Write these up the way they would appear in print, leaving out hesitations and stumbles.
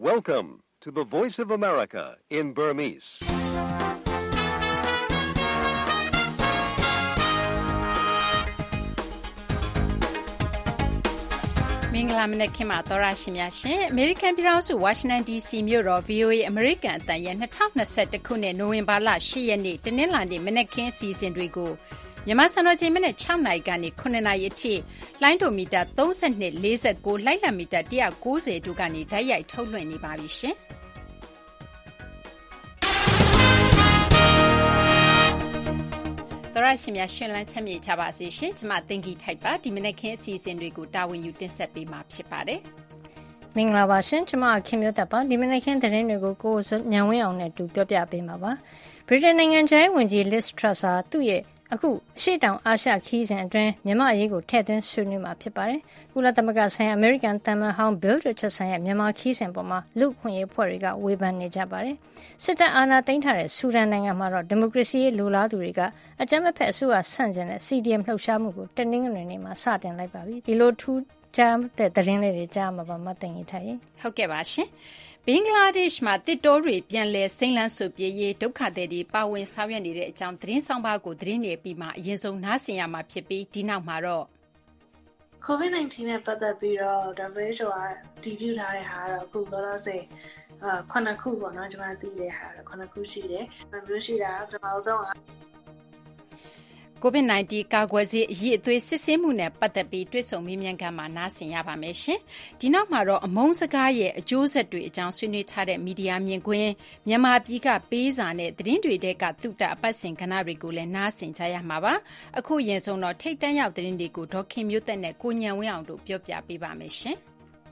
Welcome to the Voice of America in Burmese. ။မင်္ဂလာမနက်ခင်းပါသောရရှိများရှင်။ American ပြည်ထောင်စု Washington DC မြို့တော် VOA American အသံရဲ့2021ခုနှစ်နိုဝင်ဘာလ10ရက်နေ့တနင်္လာနေ့မနက်ခင်းအစီအစဉ်တွေကိုမြန်မာစံတော်ချိန်မနေ့6နာရီကနေ9နာရီအထိလိုင်းဒိုမီတာ32 49လိုက်လံမီတာ190တို့ကနေဓာတ်ရိုက်ထုတ်လွှင့်နေပါပြီရှင်။သောရရှိများရှင်လန်းချမ်းမြေ့ကြပါစေရှင်ကျမတင်ကြီးထိုက်ပါဒီမနေ့ခင်းအစီအစဉ်တွေကိုတာဝန်ယူတင်ဆက်ပေးမှာဖြစ်ပါတယ်မင်္ဂလာပါရှင်ကျမခင်မျိုးတက်ပါဒီမနေ့ခင်းသတင်းတွေကိုကိုညံဝင်းအောင်နဲ့တူပြောပြပေးမှာပါဗြိတိန်နိုင်ငံခြားရေးဝန်ကြီး Liz Truss ဟာသူ့ရဲ့အခုအရှေ့တောင်အာရှခီးစဉ်အတွင်းမြန်မာအရေးကိုထည့်သွင်းဆွေးနွေးမှာဖြစ်ပါတယ်ကုလသမဂ္ဂဆိုင်ရာအမေရိကန်သံမန်ဟောင်း Bill Richardson ရဲ့မြန်မာခီးစဉ်ပေါ်မှာလူ့အခွင့်အရေးအဖွဲ့တွေကဝေဖန်နေကြပါတယ်စစ်တပ်အာဏာသိမ်းထားတဲ့ဆူဒန်နိုင်ငံမှာတော့ဒီမိုကရေစီရေးလိုလားသူတွေကအကြမ်းမဖက်အစိုးရဆန့်ကျင်တဲ့ CDM လှုပ်ရှားမှုကိုတနင်္ဂနွေနေ့မှာစတင်လိုက်ပါပြီဒီလိုထူးခြားတဲ့သတင်းလေးတွေကြားမှာပါမသိရင်ထားရင်ဟုတ်ကဲ့ပါရှင်ဘင်္ဂလားဒေ့ရှ်မှာတစ်တိုးတွေပြန်လည်စိမ့်လန်းဆိုပြေးရေးဒုက္ခသည်တွေပါဝင်ဆောင်ရွက်နေတဲ့အကြောင်းသတင်းဆောင်ပါကိုသတင်းနေပြီးမှအရင်ဆုံးနားဆင်ရမှာဖြစ်ပြီးဒီနောက်မှာတော့ COVID-19 နဲ့ပတ်သက်ပြီးတော့ WHO ကတည်ပြုထားတဲ့ဟာတော့အခုလောလောဆယ်9ခုပေါ့နော်ကျွန်မသိတဲ့ဟာတော့9ခုရှိတယ်။မျိုးရှိတာပထမဆုံးက COVID-19 ကာကွယ်ဆေးအရေးအသွေးစစ်ဆေးမှုနဲ့ပတ်သက်ပြီးတွေ့ဆုံမေးမြန်းခန်းမှာနားဆင်ရပါမယ်ရှင်။ဒီနောက်မှာတော့အမုန်းစကားရဲ့အကျိုးဆက်တွေအကြောင်းဆွေးနွေးထားတဲ့မီဒီယာမြင်ကွင်းမြန်မာပြည်ကပေးစာနဲ့သတင်းတွေတဲကတုတအပတ်စဉ်ကဏ္ဍတွေကိုလည်းနားဆင်ကြရမှာပါ။အခုရင်ဆုံးတော့ထိတ်တန့်ရောက်သတင်းတွေကိုဒေါခင်မျိုးသက်နဲ့ကိုညံဝင်းအောင်တို့ပြောပြပေးပါမယ်ရှင်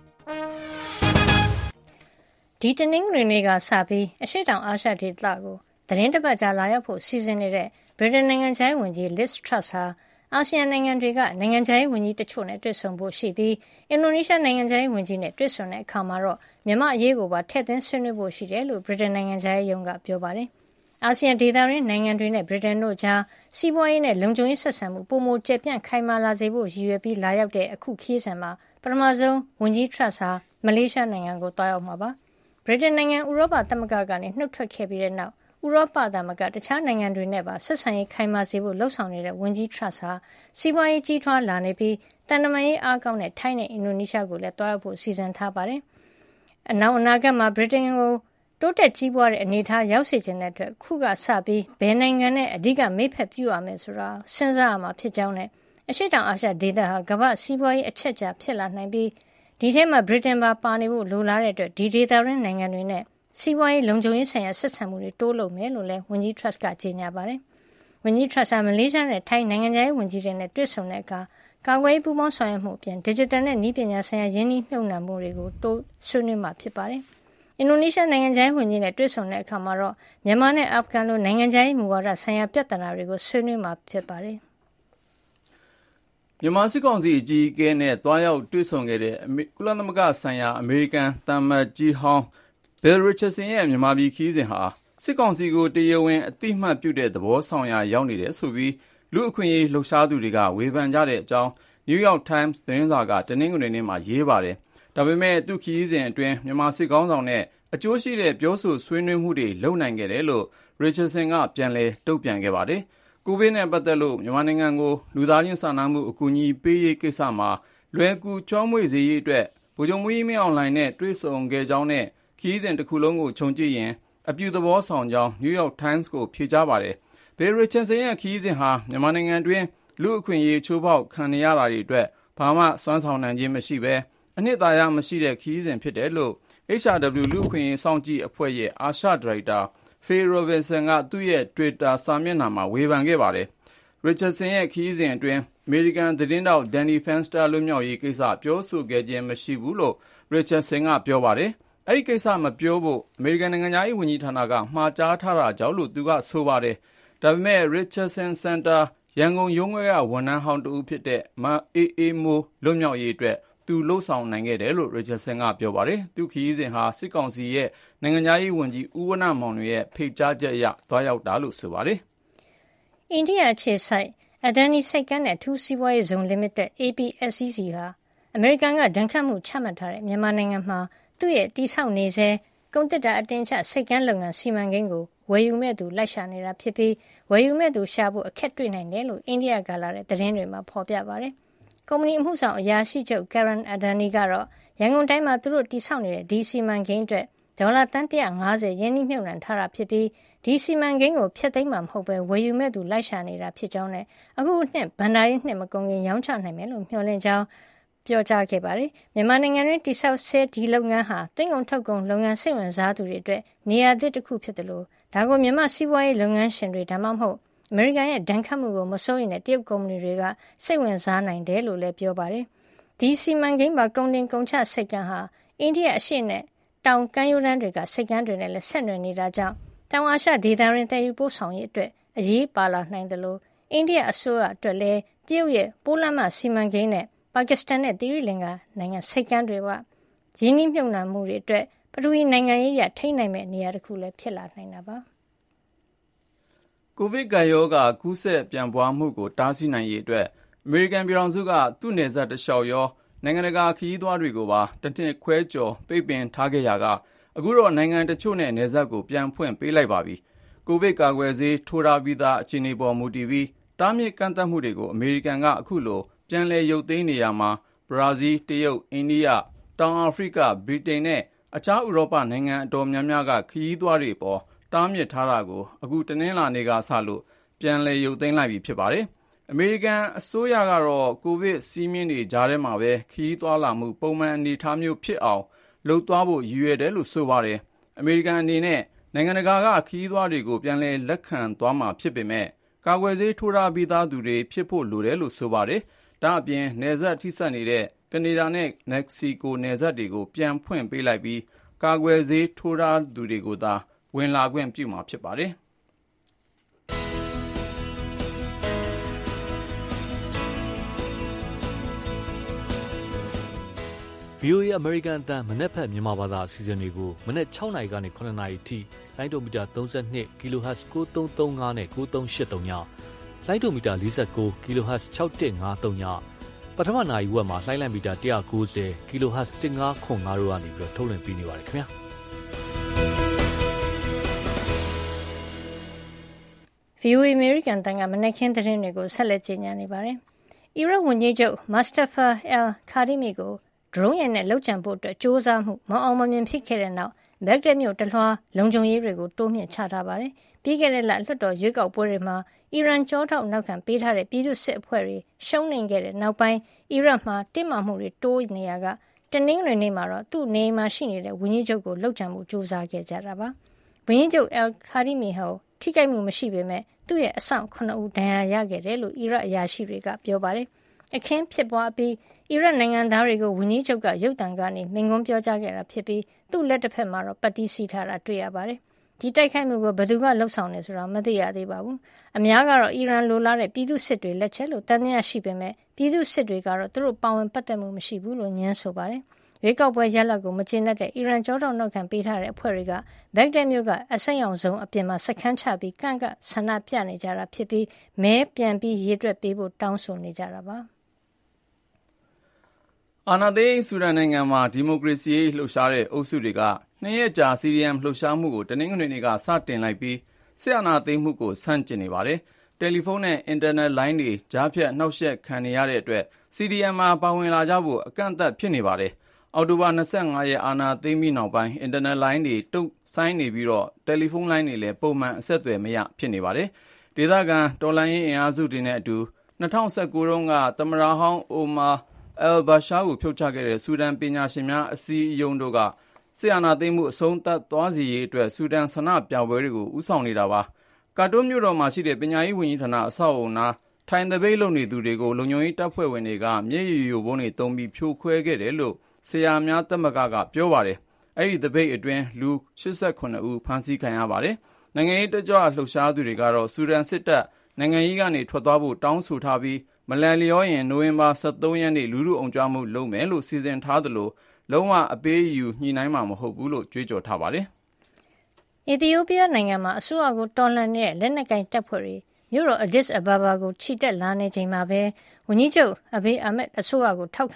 ။ဒီတနင်္ဂနွေနေ့ကစပြီးအရှေ့တောင်အာရှဒေသကိုသတင်းတစ်ပတ်ကြာလာရောက်ဖို့စီစဉ်နေတဲ့ဗြိတိန်နိုင်ငံခြားရေးဝန်ကြီး Liz Truss ဟာအာဆီယံနိုင်ငံတွေကနိုင်ငံခြားရေးဝန်ကြီးတချို့နဲ့တွေ့ဆုံဖို့ရှိပြီးအင်ဒိုနီးရှားနိုင်ငံခြားရေးဝန်ကြီးနဲ့တွေ့ဆုံတဲ့အခါမှာတော့မြန်မာအရေးကိုပါထည့်သွင်းဆွေးနွေးဖို့ရှိတယ်လို့ဗြိတိန်နိုင်ငံခြားရေးရုံးကပြောပါတယ်။အာဆီယံဒေသတွင်းနိုင်ငံတွေနဲ့ဗြိတိန်တို့ကြားစီးပွားရေးနဲ့လုံခြုံရေးဆက်ဆံမှုပိုမိုကျယ်ပြန့်ခိုင်မာလာစေဖို့ရည်ရွယ်ပြီးလာရောက်တဲ့အခုခရီးစဉ်မှာပထမဆုံးဝန်ကြီး Truss ဟာမလေးရှားနိုင်ငံကိုတွားရောက်မှာပါ။ဗြိတိန်နိုင်ငံဥရောပသမဂ္ဂကနေနှုတ်ထွက်ခဲ့ပြီးတဲ့နောက်ဥရောပသမဂ္ဂတခြားနိုင်ငံတွေနဲ့ပါဆက်ဆံရေးခိုင်မာစေဖို့လှုံ့ဆော်နေတဲ့ဝန်ကြီး Truss ဟာစီးပွားရေးကြီးထွားလာနေပြီးတန်တမာရေးအားကောင်းတဲ့ထိုင်းနဲ့အင်ဒိုနီးရှားကိုလည်းတွားရောက်ဖို့စီစဉ်ထားပါတယ်။အနာဂတ်မှာဗြိတိန်ကိုတိုးတက်ကြီးပွားတဲ့အနေအထားရောက်စေချင်တဲ့အတွက်ခုကစပြီးဘယ်နိုင်ငံနဲ့အဓိကမိတ်ဖက်ပြုရမယ်ဆိုတာစဉ်းစားရမှာဖြစ်ကြောင်းနဲ့အရှေ့တောင်အာရှဒေသဟာကမ္ဘာစီးပွားရေးအချက်အချာဖြစ်လာနိုင်ပြီးဒီထဲမှာဗြိတိန်ပါနေဖို့လိုလားတဲ့အတွက်ဒီဒေသတွင်းနိုင်ငံတွေနဲ့စီးပွားရေးလုံခြုံရေးဆိုင်ရာဆက်ဆံမှုတွေတိုးလုပ်မယ်လို့လည်းဝန်ကြီး Truss ကကြေညာပါတယ်။ဝန်ကြီး Truss ကမလေးရှားနဲ့ထိုင်းနိုင်ငံခြားရေးဝန်ကြီးတွေနဲ့တွေ့ဆုံတဲ့အခါကာကွယ်ရေးပူးပေါင်းဆောင်ရွက်မှုအပြင် digital နဲ့နည်းပညာဆိုင်ရာရင်းနှီးမြှုပ်နှံမှုတွေကိုတိုးဆွေးနွေးမှာဖြစ်ပါတယ်။အင်ဒိုနီးရှားနိုင်ငံခြားရေးဝန်ကြီးနဲ့တွေ့ဆုံတဲ့အခါမှာတော့မြန်မာနဲ့အာဖဂန်လိုနိုင်ငံခြားရေးမူဝါဒဆိုင်ရာပြဿနာတွေကိုဆွေးနွေးမှာဖြစ်ပါတယ်။မြန်မာစစ်ကောင်စီအကြီးအကဲနဲ့တွားရောက်တွေ့ဆုံခဲ့တဲ့ကုလသမဂ္ဂဆိုင်ရာအမေရိကန်သံအမတ်ကြီးဟောင်းBill Richardson ရဲ့မြန်မာပြည်ခီးစဉ်ဟာစစ်ကောင်စီကိုတရားဝင်အသိမှတ်ပြုတဲ့သဘောဆောင်ရာရောက်နေတယ်ဆိုပြီးလူအခွင့်အရေးလှုပ်ရှားသူတွေကဝေဖန်ကြတဲ့အကြောင်း New York Times သတင်းစာကတနင်္ဂနွေနေ့မှာရေးပါတယ်။ဒါပေမဲ့သူခီးစဉ်အတွင်းမြန်မာစစ်ကောင်းဆောင်နဲ့အကျိုးရှိတဲ့ပြောဆိုဆွေးနွေးမှုတွေလုပ်နိုင်ခဲ့တယ်လို့ Richardson ကပြန်လည်တုံ့ပြန်ခဲ့ပါတယ်။ကိုဗစ်နဲ့ပတ်သက်လို့မြန်မာနိုင်ငံကိုလူသားချင်းစာနာမှုအကူအညီပေးရေးကိစ္စမှာလွယ်ကူချောမွေ့စေရေးအတွက်ဗိုလ်ချုပ်မှူးကြီးမင်းအောင်လှိုင်နဲ့တွေ့ဆုံခဲ့ကြောင်းနဲ့ခီးစဉ်တစ်ခုလုံးကိုခြုံကြည့်ရင်အပြုသဘောဆောင်ကြောင်း New York Times ကိုဖြေကြားပါတယ်။ Bill Richardson ရဲ့ခီးစဉ်ဟာမြန်မာနိုင်ငံတွင်းလူအခွင့်အရေးချိုးဖောက်ခံနေရတာတွေအတွက်ဘာမှစွမ်းဆောင်နိုင်ခြင်းမရှိဘဲအနှစ်သာရမရှိတဲ့ခီးစဉ်ဖြစ်တယ်လို့ HRW လူအခွင့်အရေးစောင့်ကြည့်အဖွဲ့ရဲ့အာရှဒါရိုက်တာ Phil Robertson ကသူ့ရဲ့ Twitter စာမျက်နှာမှာဝေဖန်ခဲ့ပါတယ်။ Richardson ရဲ့ခီးစဉ်အတွင်းအမေရိကန်သတင်းတောက် Danny Fenster လွတ်မြောက်ရေးကိစ္စပြောဆိုခဲ့ခြင်းမရှိဘူးလို့ Richardson ကပြောပါတယ်။အဲ့ဒီကိစ္စမပြောဖို့အမေရိကန်နိုင်ငံခြားရေးဝန်ကြီးဌာနကမှာကြားထားတာကြောင့်လို့သူကဆိုပါတယ်။ဒါပေမဲ့ Richardson Center ရန်ကုန်ရုံးခွဲကဝန်ထမ်းဟောင်းတဦးဖြစ်တဲ့မအေးမိုးလွတ်မြောက်ရေးအတွက်သူလှုပ်ဆောင်နိုင်ခဲ့တယ်လို့ Richardson ကပြောပါတယ်။သူခီးစဉ်ဟာစစ်ကောင်စီရဲ့နိုင်ငံခြားရေးဝန်ကြီးဦးဝဏ္ဏမောင်လွင်ရဲ့ဖိတ်ကြားချက်အရသွားရောက်တာလို့ဆိုပါတယ်။အိန္ဒိယအခြေစိုက်အဒန်နီစိတ်ကမ်းနဲ့အထူးစီးပွားရေးဇုံ Limited APSEZ ဟာအမေရိကန်ကဒဏ်ခတ်မှုချမှတ်ထားတဲ့မြန်မာနိုင်ငံမှာသူ့ရဲ့တိဆောက်နေစေကုန်တစ်တာအတင်ချစိတ်ကမ်းလုပ်ငန်းစီမံကိန်းကိုဝယ်ယူမဲ့သူလိုက်ရှာနေတာဖြစ်ပြီးဝယ်ယူမဲ့သူရှာဖို့အခက်တွေ့နိုင်တယ်လို့အိန္ဒိယကလာတဲ့သတင်းတွေမှာဖော်ပြပါတယ်။ကုမ္ပဏီအမှုဆောင်အရာရှိချုပ် Karen Adani ကတော့ရန်ကုန်တိုင်းမှာသူတို့တိဆောက်နေတဲ့ဒီစီမံကိန်းအတွက်ဒေါ်လာသန်း150ရင်းနှီးမြှုပ်နှံထားတာဖြစ်ပြီးဒီစီမံကိန်းကိုဖျက်သိမ်းမှာမဟုတ်ဘဲဝယ်ယူမဲ့သူလိုက်ရှာနေတာဖြစ်ကြောင်းနဲ့အခုနှစ်ဘဏ္ဍာရေးနှစ်မကုန်ခင်ရောင်းချနိုင်မယ်လို့မျှော်လင့်ကြောင်းပြောကြားခဲ့ပါတယ်။မြန်မာနိုင်ငံတွင်းတိဆောက်ဆဲဒီလုပ်ငန်းဟာသွင်းကုန်ထုတ်ကုန်လုပ်ငန်းစိတ်ဝင်စားသူတွေအတွက်နေရာသစ်တစ်ခုဖြစ်တယ်လို့ဒါကိုမြန်မာစီးပွားရေးလုပ်ငန်းရှင်တွေဒါမှမဟုတ်အမေရိကန်ရဲ့ဒဏ်ခတ်မှုကိုမစိုးရိမ်တဲ့တရုတ်ကုမ္ပဏီတွေကစိတ်ဝင်စားနိုင်တယ်လို့လည်းပြောပါတယ်။ဒီစီမံကိန်းမှာကုန်တင်ကုန်ချစိတ်ကမ်းဟာအိန္ဒိယအရှေ့နဲ့တောင်ကမ်းရိုးတန်းတွေကစိတ်ကမ်းတွေနဲ့လည်းဆက်နွယ်နေတာကြောင့်တောင်အာရှဒေသတွင်တည်ယူပို့ဆောင်ရေးအတွက်အရေးပါလာနိုင်တယ်လို့အိန္ဒိယအစိုးရအတွက်လည်းတရုတ်ရဲ့ပိုးလမ်းမစီမံကိန်းနဲ့ပါကစ္စတန်နဲ့သီရိလင်္ကာနိုင်ငံစိတ်ကမ်းတွေကရင်းနှီးမြှုပ်နှံမှုတွေအတွက်ပထဝီနိုင်ငံရေးအရထိန်းနိုင်မဲ့နေရာတစ်ခုလည်းဖြစ်လာနိုင်တာပါ။ကိုဗစ်ကပ်ရောဂါကူးစက်ပြန့်ပွားမှုကိုတားဆီးနိုင်ရေးအတွက်အမေရိကန်ပြည်ထောင်စုကသူ့နယ်စပ်တစ်လျှောက်ရောနိုင်ငံတကာခရီးသွားတွေကိုပါတစ်နှစ်ခွဲကျော်ပိတ်ပင်ထားခဲ့ရကအခုတော့နိုင်ငံတချို့နဲ့နယ်စပ်ကိုပြန်ဖွင့်ပေးလိုက်ပါပြီ။ကိုဗစ်ကာကွယ်ဆေးထိုးထားပြီးသားအခြေအနေပေါ်မူတည်ပြီးတားမြစ်ကန့်သတ်မှုတွေကိုအမေရိကန်ကအခုလိုပြန်လည်ရုပ်သိမ်းနေရမှာဘရာဇီး၊တရုတ်၊အိန္ဒိယ၊တောင်အာဖရိက၊ဗြိတိန်နဲ့အခြားဥရောပနိုင်ငံအတော်များများကခရီးသွားတွေပေါ်တားမြစ်ထားတာကိုအခုတနင်္လာနေ့ကစလို့ပြန်လည်ရုပ်သိမ်းလိုက်ပြီဖြစ်ပါတယ်။အမေရိကန်အစိုးရကတော့ကိုဗစ်စည်းမျဉ်းတွေကြားထဲမှာပဲခရီးသွားလာမှုပုံမှန်အနေအထားမျိုးဖြစ်အောင်လုပ်သွားဖို့ရည်ရွယ်တယ်လို့ဆိုပါတယ်။အမေရိကန်အနေနဲ့နိုင်ငံတကာကခရီးသွားတွေကိုပြန်လည်လက်ခံသွားမှာဖြစ်ပေမဲ့ကာကွယ်ဆေးထိုးထားပြီးသားသူတွေဖြစ်ဖို့လိုတယ်လို့ဆိုပါတယ်။ဒါအပြင်နယ်စပ်ထိစပ်နေတဲ့ကနေဒါနဲ့မက္ကဆီကိုနယ်စပ်တွေကိုပြန်ဖွင့်ပေးလိုက်ပြီးကာကွယ်ဆေးထိုးထားသူတွေကိုသာဝင်လာခွင့်ပြုမှာဖြစ်ပါတယ်။ VOA အမေရိကန်အသံမနက်ဖြန်မြန်မာဘာသာအစီအစဉ်တွေကိုမနက်6နာရီကနေ9နာရီထိလိုင်းဒိုမီတာ32 kHz 9335နဲ့9383ညလိုင်းဒိုမီတာ49 kHz 6153ညပထမနာရီဝက်မှာလိုင်းလံမီတာ190 kHz 1505တို့ကနေပြီးတော့ထုတ်လွှင့်ပေးနေပါတယ်ခင်ဗျာ VOA အမေရိကန်တန်ကမနက်ခင်းသတင်းတွေကိုဆက်လက်ကြီးညာနေပါတယ်။အီရတ်ဝန်ကြီးချုပ်မစ္စတာဖာအယ်ခါဒီမီကိုဒရုန်းယာဉ်နဲ့လှုပ်ကြံဖို့အတွက်စ조사မှုမအောင်မမြင်ဖြစ်ခဲ့တဲ့နောက်ဘက်ဂဒက်မြို့တလွှာလုံခြုံရေးတွေကိုတိုးမြင့်ချထားပါတယ်။ပြီးခဲ့တဲ့လလွှတ်တော်ရွေးကောက်ပွဲတွေမှာအီရန်ကြောထောက်နောက်ခံပေးထားတဲ့ပြည်သူ့စစ်အဖွဲ့တွေရှုံးနိမ့်ခဲ့တဲ့နောက်ပိုင်းအီရတ်မှာတင်းမာမှုတွေတိုးနေရကတနင်္ဂနွေနေ့မှာတော့သူ့နေအိမ်မှာရှိနေတဲ့ဝန်ကြီးချုပ်ကိုလှုပ်ကြံမှုစ조사ခဲ့ကြတာပါ။ဝန်ကြီးချုပ်အယ်ခါဒီမီဟိုထိခိုက်မှုမရှိပေမဲ့သူ့ရဲ့အဆောင်9ဦးဒဏ်ရာရခဲ့တယ်လို့အီရတ်အရာရှိတွေကပြောပါတယ်။အခင်းဖြစ်ပွားပြီးအီရတ်နိုင်ငံသားတွေကိုဝန်ကြီးချုပ်ကရုတ်တံကနေမိန့်ခွန်းပြောကြားခဲ့တာဖြစ်ပြီးသူ့လက်တစ်ဖက်မှာတော့ပတ်တီးစီးထားတာတွေ့ရပါတယ်။ဒီတိုက်ခိုက်မှုကိုဘယ်သူကလှုပ်ဆောင်လဲဆိုတာမသိရသေးပါဘူး။အများကတော့အီရန်လိုလားတဲ့ပြည်သူစစ်တွေလက်ချက်လို့တန်တရားရှိပေမဲ့ပြည်သူစစ်တွေကတော့သူတို့ပါဝင်ပတ်သက်မှုမရှိဘူးလို့ညင်းဆိုပါတယ်။ရွေးကောက်ပွဲရလဒ်ကိုမကျေနပ်တဲ့အီရန်ကြောထောက်နောက်ခံပေးထားတဲ့အဖွဲ့တွေကဘက်ဂဒက်မြို့ကအစိမ်းရောင်စုံအပြင်မှာစခန်းချပြီးကန့်ကဆန္ဒပြနေကြတာဖြစ်ပြီးမဲပြန်ပြီးရေတွက်ပေးဖို့တောင်းဆိုနေကြတာပါအာဏာသိမ်းဆူဒန်နိုင်ငံမှာဒီမိုကရေစီရေးလှုပ်ရှားတဲ့အုပ်စုတွေက2ရက်ကြာ CDM လှုပ်ရှားမှုကိုတနင်္ဂနွေနေ့ကစတင်လိုက်ပြီးစစ်အာဏာသိမ်းမှုကိုဆန့်ကျင်နေပါတယ်။တယ်လီဖုန်းနဲ့အင်တာနက်လိုင်းတွေကြားဖြတ်နှောက်ယှက်ခံနေရတဲ့အတွက် CDM မှာပါဝင်လာကြဖို့အကန့်အသတ်ဖြစ်နေပါတယ်။အောက်တိုဘာ25ရက်အာဏာသိမ်းပြီးနောက်ပိုင်းအင်တာနက်လိုင်းတွေတုတ်ဆိုင်းနေပြီးတော့တယ်လီဖုန်းလိုင်းတွေလည်းပုံမှန်အဆက်အသွယ်မရဖြစ်နေပါတယ်။ဒေသခံတော်လှန်ရေးအင်အားစုတွေနဲ့အတူ2019တုန်းကသမ္မတဟောင်းအိုမာအယ်ဘာရှာကိုဖြုတ်ချခဲ့တဲ့ဆူဒန်ပညာရှင်များအစည်းအရုံးတို့ကစစ်အာဏာသိမ်းမှုအဆုံးသတ်သွားစေရေးအတွက်ဆူဒန်ဆန္ဒပြပွဲတွေကိုဦးဆောင်နေတာပါ။ကာတွန်းမြို့တော်မှာရှိတဲ့ပညာရေးဝန်ကြီးဌာနအဆောက်အအုံနာထိုင်သပိတ်လုပ်နေသူတွေကိုလုံခြုံရေးတပ်ဖွဲ့ဝင်တွေကမျက်ရည်ယိုဗုံးတွေသုံးပြီးဖြိုခွဲခဲ့တယ်လို့ဆရာများသမဂ္ဂကပြောပါတယ်။အဲ့ဒီသပိတ်အတွင်းလူ89ဦးဖမ်းဆီးခံရပါတယ်။နိုင်ငံရေးတကြွလှုပ်ရှားသူတွေကတော့ဆူဒန်စစ်တပ်နိုင်ငံရေးကနေထွက်သွားဖို့တောင်းဆိုထားပြီးမလန်လျောရင်နိုဝင်ဘာ23ရက်နေ့လူထုအုံကြွမှုလုပ်မယ်လို့စီစဉ်ထားသလိုလုံးဝအပေးယူညှိနှိုင်းမှာမဟုတ်ဘူးလို့ကြွေးကြော်ထားပါတယ်။အီသီယိုးပီးယားနိုင်ငံမှာအစိုးရကိုတော်လှန်နေတဲ့လက်နက်ကိုင်တပ်ဖွဲ့တွေမြို့တော်အဒစ်အဘာဘာကိုချီတက်လာနေချိန်မှာပဲဝန်ကြီးချုပ်အဘေးအာမက်အစိုးရကိုထောက်ခံသူ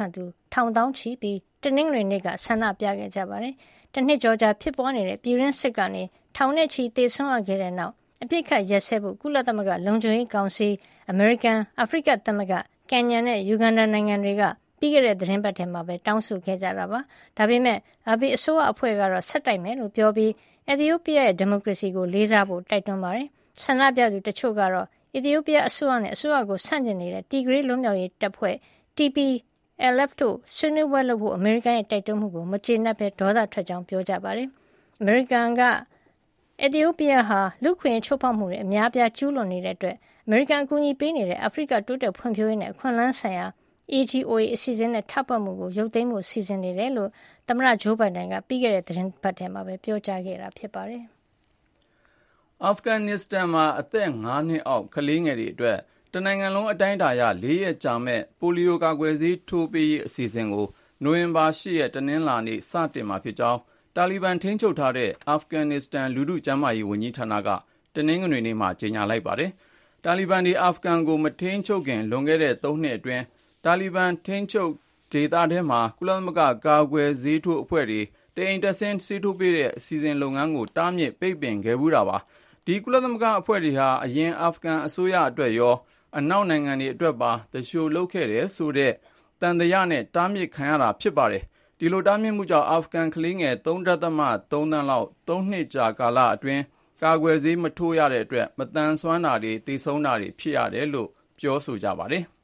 ထောင်သောင်းချီပြီးတနင်္ဂနွေနေ့ကဆန္ဒပြခဲ့ကြပါတယ်။တနှစ်ကျော်ကြာဖြစ်ပွားနေတဲ့ပြည်တွင်းစစ်ကနေထောင်နဲ့ချီသေဆုံးရခဲ့တဲ့နောက်အပြစ်ခတ်ရက်စဲဖို့ကုလသမဂ္ဂလုံခြုံရေးကောင်စီအမေရိကန်အာဖရိကသမဂ္ဂကင်ညာနဲ့ယူဂန်ဒါနိုင်ငံတွေကပြီးခဲ့တဲ့သတင်းပတ်ထဲမှာပဲတောင်းဆိုခဲ့ကြတာပါ။ဒါပေမဲ့အာဘီအစိုးရအဖွဲ့ကတော့ဆက်တိုက်မယ်လို့ပြောပြီးအီသီယိုးပီးယားရဲ့ဒီမိုကရေစီကိုလေးစားဖို့တိုက်တွန်းပါတယ်။ဆန္ဒပြသူတချို့ကတော့အီသီယိုးပီးယားအစိုးရနဲ့အစိုးရကိုဆန့်ကျင်နေတဲ့တီဂရေးလွတ်မြောက်ရေးတပ်ဖွဲ့ TPLF တို့ဆွေးနွေးပွဲလုပ်ဖို့အမေရိကန်ရဲ့တိုက်တွန်းမှုကိုမကျေနပ်ဘဲဒေါသထွက်ကြောင်းပြောကြပါတယ်။အမေရိကန်ကအီသီယိုးပီးယားဟာလူခွင့်ချိုးဖောက်မှုတွေအများပြားကျူးလွန်နေတဲ့အတွက်အမေရိကန်အကူအညီပေးနေတဲ့အာဖရိကတိုးတက်ဖွံ့ဖြိုးရေးနဲ့အခွင့်အလမ်းဆိုင်ရာ AGOA အစီအစဉ်နဲ့ထောက်ပံ့မှုကိုရုပ်သိမ်းဖို့စီစဉ်နေတယ်လို့သမ္မတဂျိုးဘိုင်ဒန်ကပြီးခဲ့တဲ့သတင်းပတ်ထဲမှာပဲပြောကြားခဲ့တာဖြစ်ပါတယ်။အာဖဂန်နစ္စတန်မှာအသက်5နှစ်အောက်ကလေးငယ်တွေအတွက်တနိုင်ငံလုံးအတိုင်းအတာအရ4ရက်ကြာမဲ့ပိုလီယိုကာကွယ်ဆေးထိုးပေးရေးအစီအစဉ်ကိုနိုဝင်ဘာ10ရက်တနင်္လာနေ့စတင်မှာဖြစ်ကြောင်းတာလီဘန်ထိန်းချုပ်ထားတဲ့အာဖဂန်နစ္စတန်လူထုကျန်းမာရေးဝန်ကြီးဌာနကတနင်္ဂနွေနေ့မှာကြေညာလိုက်ပါတယ်။တာလီဘန်တွေအာဖဂန်ကိုမထိန်းချုပ်ခင်လွန်ခဲ့တဲ့3နှစ်အတွင်းတာလီဘန်ထိန်းချုပ်ဒေသထဲမှာကုလသမဂ္ဂကာကွယ်ဆေးထိုးအဖွဲ့တွေတအိမ်တက်ဆင်းဆေးထိုးပေးတဲ့အစီအစဉ်လုပ်ငန်းကိုတားမြစ်ပိတ်ပင်ခဲ့ဘူးတာပါ။ဒီကုလသမဂ္ဂအဖွဲ့တွေဟာအရင်အာဖဂန်အစိုးရအတွက်ရောအနောက်နိုင်ငံတွေအတွက်ပါတရှို့လုပ်ခဲ့တယ်ဆိုတဲ့တန်တရားနဲ့တားမြစ်ခံရတာဖြစ်ပါတယ်။ဒီလိုတားမြစ်မှုကြောင့်အာဖဂန်ကလေးငယ် 3.3 သန်းလောက်3နှစ်ကြာကာလအတွင်းကာကွယ်ဆေးမထိုးရတဲ့အတွက်မတန်ဆွမ်းတာတွေသေဆုံးတာတွေဖြစ်ရတယ်လို့ပြောဆိုကြပါတယ်။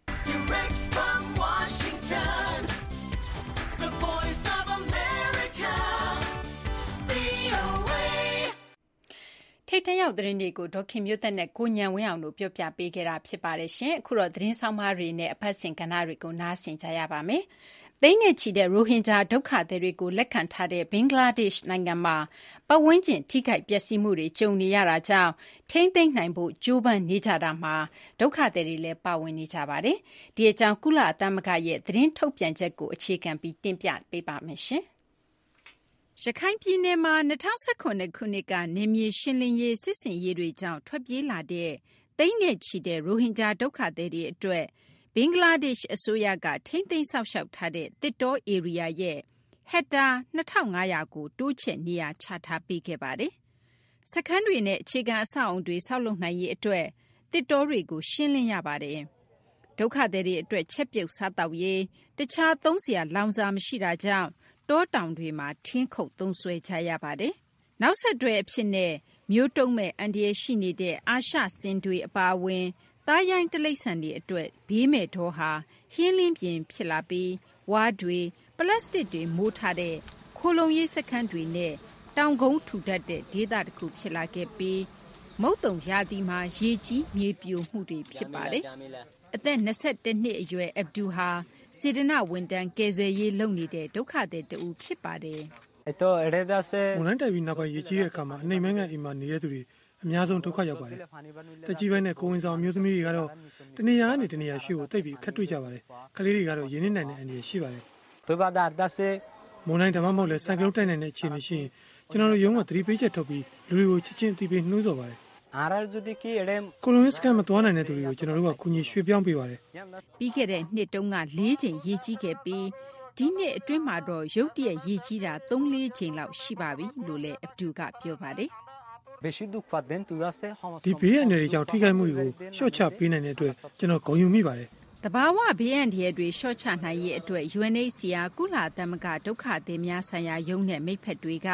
ထိပ်တန်းရောက်သတင်းတွေကိုဒေါခင်မျိုးသက်နဲ့ကိုညံဝင်းအောင်တို့ပြောပြပေးခဲ့တာဖြစ်ပါတယ်ရှင်။အခုတော့သတင်းဆောင်မတွေနဲ့အဖတ်ဆင်ကဏ္ဍတွေကိုနားဆင်ကြရပါမယ်။သိန်းနဲ့ချီတဲ့ရိုဟင်ဂျာဒုက္ခသည်တွေကိုလက်ခံထားတဲ့ဘင်္ဂလားဒေ့ရှ်နိုင်ငံမှာပတ်ဝန်းကျင်ထိခိုက်ပျက်စီးမှုတွေကြုံနေရတာကြောင့်ထိန်းသိမ်းနိုင်ဖို့ကြိုးပမ်းနေကြတာမှာဒုက္ခသည်တွေလည်းပါဝင်နေကြပါတယ်။ဒီအကြောင်းကုလသမဂ္ဂရဲ့သတင်းထုတ်ပြန်ချက်ကိုအခြေခံပြီးတင်ပြပေးပါမယ်ရှင်။ရခိုင်ပြည်နယ်မှာ2019ခုနှစ်ကနေမြေရှင်းလင်းရေးစစ်ဆင်ရေးတွေကြောင့်ထွက်ပြေးလာတဲ့သိန်းနဲ့ချီတဲ့ရိုဟင်ဂျာဒုက္ခသည်တွေအတွက်ဘင်္ဂလားဒေ့ရှ်အစိုးရကထိန်းသိမ်းဆောက်ရှောက်ထားတဲ့တစ်တောဧရိယာရဲ့ဟက်တာ2500ကိုတိုးချဲ့နေရာချထားပေးခဲ့ပါတယ်။စခန်းတွေနဲ့အခြေခံအဆောက်အုံတွေဆောက်လုပ်နိုင်ရေးအတွက်တစ်တောတွေကိုရှင်းလင်းရပါတယ်။ဒုက္ခသည်တွေအတွက်ချက်ပြုတ်စားတောက်ရေးတခြားသုံးစရာလောင်စာမရှိတာကြောင့်တောတောင်တွေမှာထင်းခုတ်သုံးစွဲကြရပါတယ်။နောက်ဆက်တွဲအဖြစ်နဲ့မျိုးတုံးမဲ့အန္တရာယ်ရှိနေတဲ့အာရှစင်တွေအပါအဝင်သားရိုင်းတိရစ္ဆာန်တွေအတွက်ဘေးမဲ့ဒေါဟာဟင်းလင်းပြင်ဖြစ်လာပြီးဝါးတွေပလတ်စတစ်တွေမိုးထားတဲ့ခိုလုံရေးစခန်းတွေနဲ့တောင်ကုန်းထူထပ်တဲ့ဒေသတစ်ခုဖြစ်လာခဲ့ပြီးမုတ်တုံရာသီမှာရေကြီးမြေပြိုမှုတွေဖြစ်ပါတယ်။အသက်21နှစ်အရွယ်အဗ်ဒူဟာစေတနာဝန်တန်းကယ်ဆယ်ရေးလုပ်နေတဲ့ဒုက္ခသည်တူဖြစ်ပါတယ်။ဝန်ထမ်းတိုင်ပြီးနောက်ပိုင်းရေကြီးတဲ့အခါမှာအနေမငယ်အိမ်မှာနေတဲ့သူတွေအများဆုံးဒုက္ခရောက်ပါတယ်။တက်ကြီးပိုင်းနဲ့ကိုဝင်ဆောင်မျိုးသမီးတွေကတော့တနေရာကနေတနေရာရှိဖို့တိတ်ပြီးခက်တွေ့ကြပါတယ်။ကလေးတွေကတော့ရင်းနှီးနိုင်တဲ့အန္တရာယ်ရှိပါတယ်။မုန်တိုင်းဓမ္မမဟုတ်လဲဆိုင်ကလုန်းတိုက်နိုင်တဲ့အခြေအနေရှိရင်ကျွန်တော်တို့ရုံးကသတိပေးချက်ထုတ်ပြီးလူတွေကိုချက်ချင်းအသိပေးနှိုးဆော်ပါတယ်ကိုလိုနစ်စကန်မသွားနိုင်တဲ့သူတွေကိုကျွန်တော်တို့ကကူညီရွှေ့ပြောင်းပေးပါတယ်။ပြီးခဲ့တဲ့နှစ်တုန်းက4ချိန်ရေကြီးခဲ့ပြီးဒီနှစ်အတွင်းမှာတော့ရုတ်တရက်ရေကြီးတာ3-4ချိန်လောက်ရှိပါပြီလို့လည်းအဗ်ဒူကပြောပါတယ်။ဒီဘေးအန္တရာယ်ကြောင့်ထိခိုက်မှုတွေကိုလျှော့ချပေးနိုင်တဲ့အတွက်ကျွန်တော်ဂုဏ်ယူမိပါတယ်။တဘာဝဘေးအန္တရာယ်တွေလျှော့ချနိုင်ရေးအတွက် UNHCR ကုလသမဂ္ဂဒုက္ခသည်များဆိုင်ရာရုံးနဲ့မိတ်ဖက်တွေက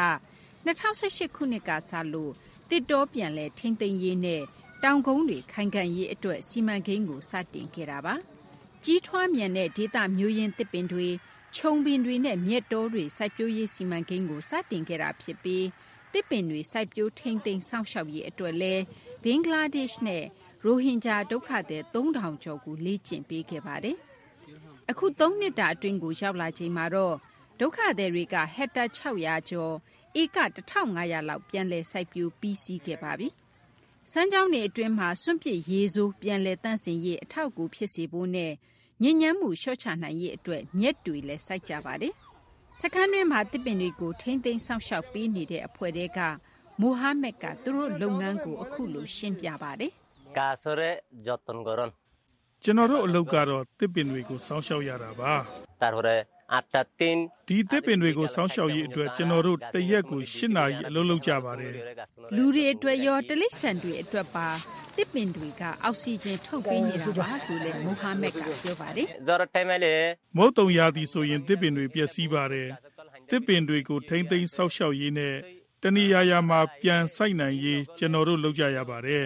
2018ခုနှစ်ကစလို့တစ်တောပြန်လဲထိမ့်သိမ်းရေးနဲ့တောင်ကုန်းတွေခိုင်ခံ့ရေးအတွက်စီမံကိန်းကိုစတင်ခဲ့တာပါ။ကြီးထွားမြန်တဲ့ဒေသမျိုးရင်းတစ်ပင်တွေခြုံပင်တွေနဲ့မြက်တောတွေစိုက်ပျိုးရေးစီမံကိန်းကိုစတင်ခဲ့တာဖြစ်ပြီးတစ်ပင်တွေစိုက်ပျိုးထိမ့်သိမ်းစောင့်ရှောက်ရေးအတွက်လဲဘင်္ဂလားဒေ့ရှ်နဲ့ရိုဟင်ဂျာဒုက္ခသည်3000ကျော်ကိုလေ့ကျင့်ပေးခဲ့ပါတယ်။အခု3နှစ်တာအတွင်းကိုရောက်လာချိန်မှာတော့ဒုက္ခသည်တွေကဟက်တာ600ကျော်ဧက1500လောက်ပြန်လည်စိုက်ပျိုးပြီးစီးခဲ့ပါပြီ။စမ်းကြောင်းတွေအတွင်းမှာစွန့်ပစ်ရေဆိုးပြန်လည်တန့်စင်ရေးအထောက်အကူဖြစ်စေဖို့နဲ့ညဉ့်ညမ်းမှုလျှော့ချနိုင်ရေးအတွက်မြက်တွေလည်းစိုက်ကြပါတယ်။စခန်းတွင်းမှာတစ်ပင်တွေကိုထိမ့်သိမ်းစောင့်ရှောက်ပေးနေတဲ့အဖွဲ့တွေကမိုဟာမက်ကသူတို့လုပ်ငန်းကိုအခုလိုရှင်းပြပါတယ်။ গাছরে যত্ন করুন ကျွန်တော်တို့အလုပ်ကတော့တစ်ပင်တွေကိုစောင့်ရှောက်ရတာပါဒီတစ်ပင်တွေကိုစောင့်ရှောက်ရေးအတွက်ကျွန်တော်တို့တရက်ကို8 နာရီအလုပ်လုပ်ကြပါတယ်လူတွေအတွက်ရောတိရစ္ဆာန်တွေအတွက်ပါတစ်ပင်တွေကအောက်ဆီဂျင်ထုတ်ပေးနေတာပါလို့လည်းမိုဟာမက်ကပြောပါတယ်မုတ်တုံရာသီဆိုရင်တစ်ပင်တွေပျက်စီးပါတယ်တစ်ပင်တွေကိုထိမ့်သိမ်းစောင့်ရှောက်ရေးနဲ့တနေရာရာမှာပြန်စိုက်နိုင်ရေးကျွန်တော်တို့လုပ်ကြရပါတယ်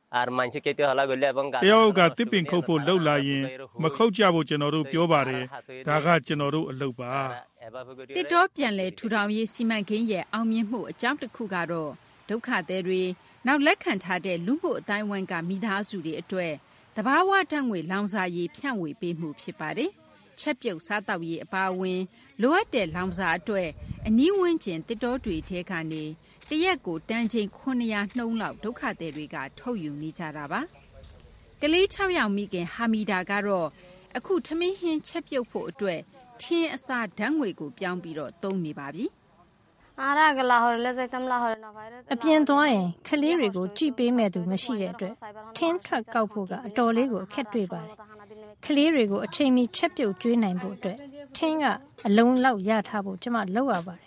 တယောက်ကတစ်ပင်ခုတ်ဖို့လှုပ်လာရင်မခုတ်ကြဖို့ကျွန်တော်တို့ပြောပါတယ်ဒါကကျွန်တော်တို့အလုပ်ပါတစ်တော်ပြန်လဲထူထောင်ရေးစီမံကိန်းရဲ့အောင်မြင်မှုအကြောင်းတစ်ခုကတော့ဒုက္ခသည်တွေနောက်လက်ခံထားတဲ့လူမှုအတိုင်းအဝိုင်းကမိသားစုတွေအတွက်တဘာဝဓာတ်ငွေလောင်စာရည်ဖြန့်ဝေပေးမှုဖြစ်ပါတယ်ချက်ပြုတ်စားတောက်ရေးအပါအဝင်လိုအပ်တဲ့လောင်စာအတွက်အနီးဝန်းကျင်တစ်တော်တွေထဲကနေတရက်ကိုတန်ချိန်900နှုန်းလောက်ဒုက္ခသည်တွေကထုတ်ယူနေကြတာပါကလေး6ယောက်မိခင်ဟာမီဒါကတော့အခုထမင်းဟင်းချက်ပြုတ်ဖို့အတွက်ထင်းအစာဓာတ်ငွေကိုပြောင်းပြီးတော့သုံးနေပါပြီအပြင်သွားရင်ကလေးတွေကိုကြည့်ပေးမဲ့သူမရှိတဲ့အတွက်ထင်းထွက်ကောက်ဖို့ကအတော်လေးကိုအခက်တွေ့ပါတယ်ကလေးတွေကိုအချိန်မီချက်ပြုတ်ကျွေးနိုင်ဖို့အတွက်ထင်းကအလုံးလောက်ရထားဖို့ကျွန်မလုပ်ရပါတယ်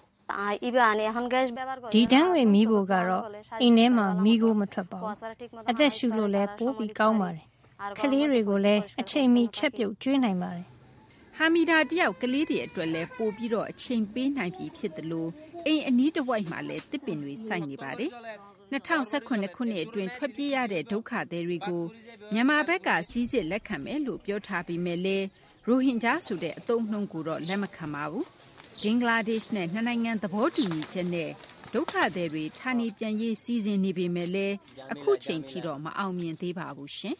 ဒီတန်းငွေမီးဖို့ကတော့အိမ်ထဲမှာမီးကိုမထွက်ပါဘူးအသက်ရှူလို့လည်းပိုးပြီးကောင်းပါတယ်ကလေးတွေကိုလည်းအချိန်မီချက်ပြုတ်ကျွေးနိုင်ပါတယ်ဟာမီဒါတယောက်ကလေးတွေအတွက်လည်းပို့ပြီးတော့အချိန်ပေးနိုင်ပြီဖြစ်တယ်လို့အိမ်အနီးတစ်ဝိုက်မှာလည်းတစ်ပင်တွေစိုက်နေပါတယ်2019ခုနှစ်အတွင်းထွက်ပြေးရတဲ့ဒုက္ခသည်တွေကိုမြန်မာဘက်ကစီးစစ်လက်ခံမယ်လို့ပြောထားပြီးမဲ့လေရိုဟင်ဂျာဆိုတဲ့အသုံးအနှုန်းကိုတော့လက်မခံပါဘူးဘင်္ဂလားဒေ့ရှ်နဲ့နှစ်နိုင်ငံသဘောတူညီချက်နဲ့ဒုက္ခသည်တွေဌာနေပြန်ရေးစီစဉ်နေပေမဲ့လည်းအခုချိန်ထိတော့မအောင်မြင်သေးပါဘူးရှင်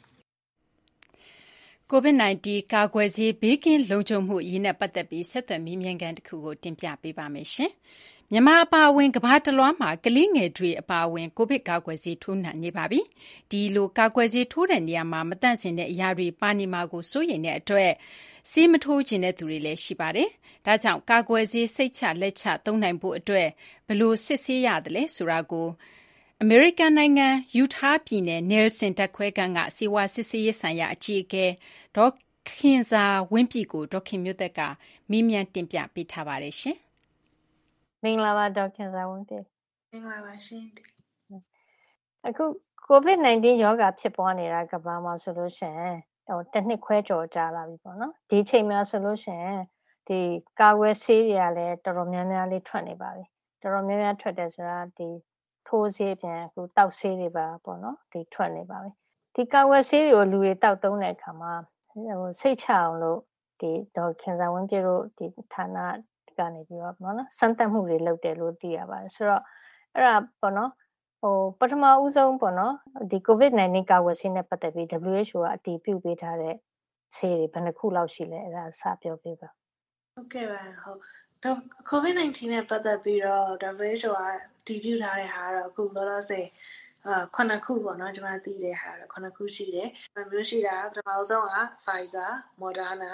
COVID-19 ကာကွယ်ဆေးဘေးကင်းလုံခြုံမှုအရေးနဲ့ပတ်သက်ပြီးဆက်သွယ်မေးမြန်းခန်းတစ်ခုကိုတင်ပြပေးပါမယ်ရှင်။မြန်မာအပါအဝင်ကမ္ဘာတလွှားမှာကလေးငယ်တွေအပါအဝင်ကိုဗစ်ကာကွယ်ဆေးထိုးနှံနေပါပြီ။ဒီလိုကာကွယ်ဆေးထိုးတဲ့နေရာမှာမတန့်စင်တဲ့အရာတွေပါနေမှာကိုစိုးရိမ်တဲ့အတွက်ဆေးမထိုးချင်တဲ့သူတွေလည်းရှိပါတယ်။ဒါကြောင့်ကာကွယ်ဆေးစိတ်ချလက်ချသုံးနိုင်ဖို့အတွက်ဘယ်လိုစစ်ဆေးရတယ်လဲဆိုတာကိုအမေရိကန်နိုင်ငံယူထားပြည်နယ်နယ်ဆင်တက်ခွဲကန်းကစီဝါစစ်ဆေးရေးဆိုင်ရာအကြီးအကဲဒေါက်ခင်စာဝင်းပြည့်ကိုဒေါက်ခင်မျိုးသက်ကမေးမြန်းတင်ပြပေးထားပါတယ်ရှင်။မင်္ဂလာပါဒေါက်ခင်စာဝင်းပြည့်။မင်္ဂလာပါရှင်။အခု COVID-19 ရောဂါဖြစ်ပွားနေတာကမ္ဘာမှာဆိုလို့ရှိရင်တစ်နှစ်ခွဲကျော်ကြာလာပြီပေါ့နော်။ဒီချိန်မှာဆိုလို့ရှိရင်ဒီကာကွယ်ဆေးတွေကလည်းတော်တော်များများလေးထွက်နေပါပြီ။တော်တော်များများထွက်တယ်ဆိုတာဒီထိုးဆေးပြန်အခုတောက်ဆေးတွေပါပေါ့နော်ဒီထွက်နေပါပြီဒီကာကွယ်ဆေးတွေကိုလူတွေတောက်သုံးတဲ့အခါမှာစိတ်ချအောင်လို့ဒီဒေါက်ခင်စာဝင်းပြတို့ဒီဌာနကနေပြီးတော့ပေါ့နော်စမ်းသပ်မှုတွေလုပ်တယ်လို့သိရပါတယ်ဆိုတော့အဲ့ဒါပေါ့နော်ပထမဦးဆုံးပေါ့နော်ဒီ COVID-19 ကာကွယ်ဆေးနဲ့ပတ်သက်ပြီး WHO ကအတည်ပြုပေးထားတဲ့ဆေးတွေဘယ်နှခုလောက်ရှိလဲအဲ့ဒါစပြောပေးပါဟုတ်ကဲ့ပါဟုတ်COVID-19 နဲ့ပတ်သက်ပြီးတော့ WHO ကတည်ပြုထားတဲ့ဟာကတော့အခုလောလောဆယ်9ခုပေါ့နော်ကျွန်မသိတဲ့ဟာတော့9ခုရှိတယ်။မျိုးရှိတာပထမဆုံးက Pfizer, Moderna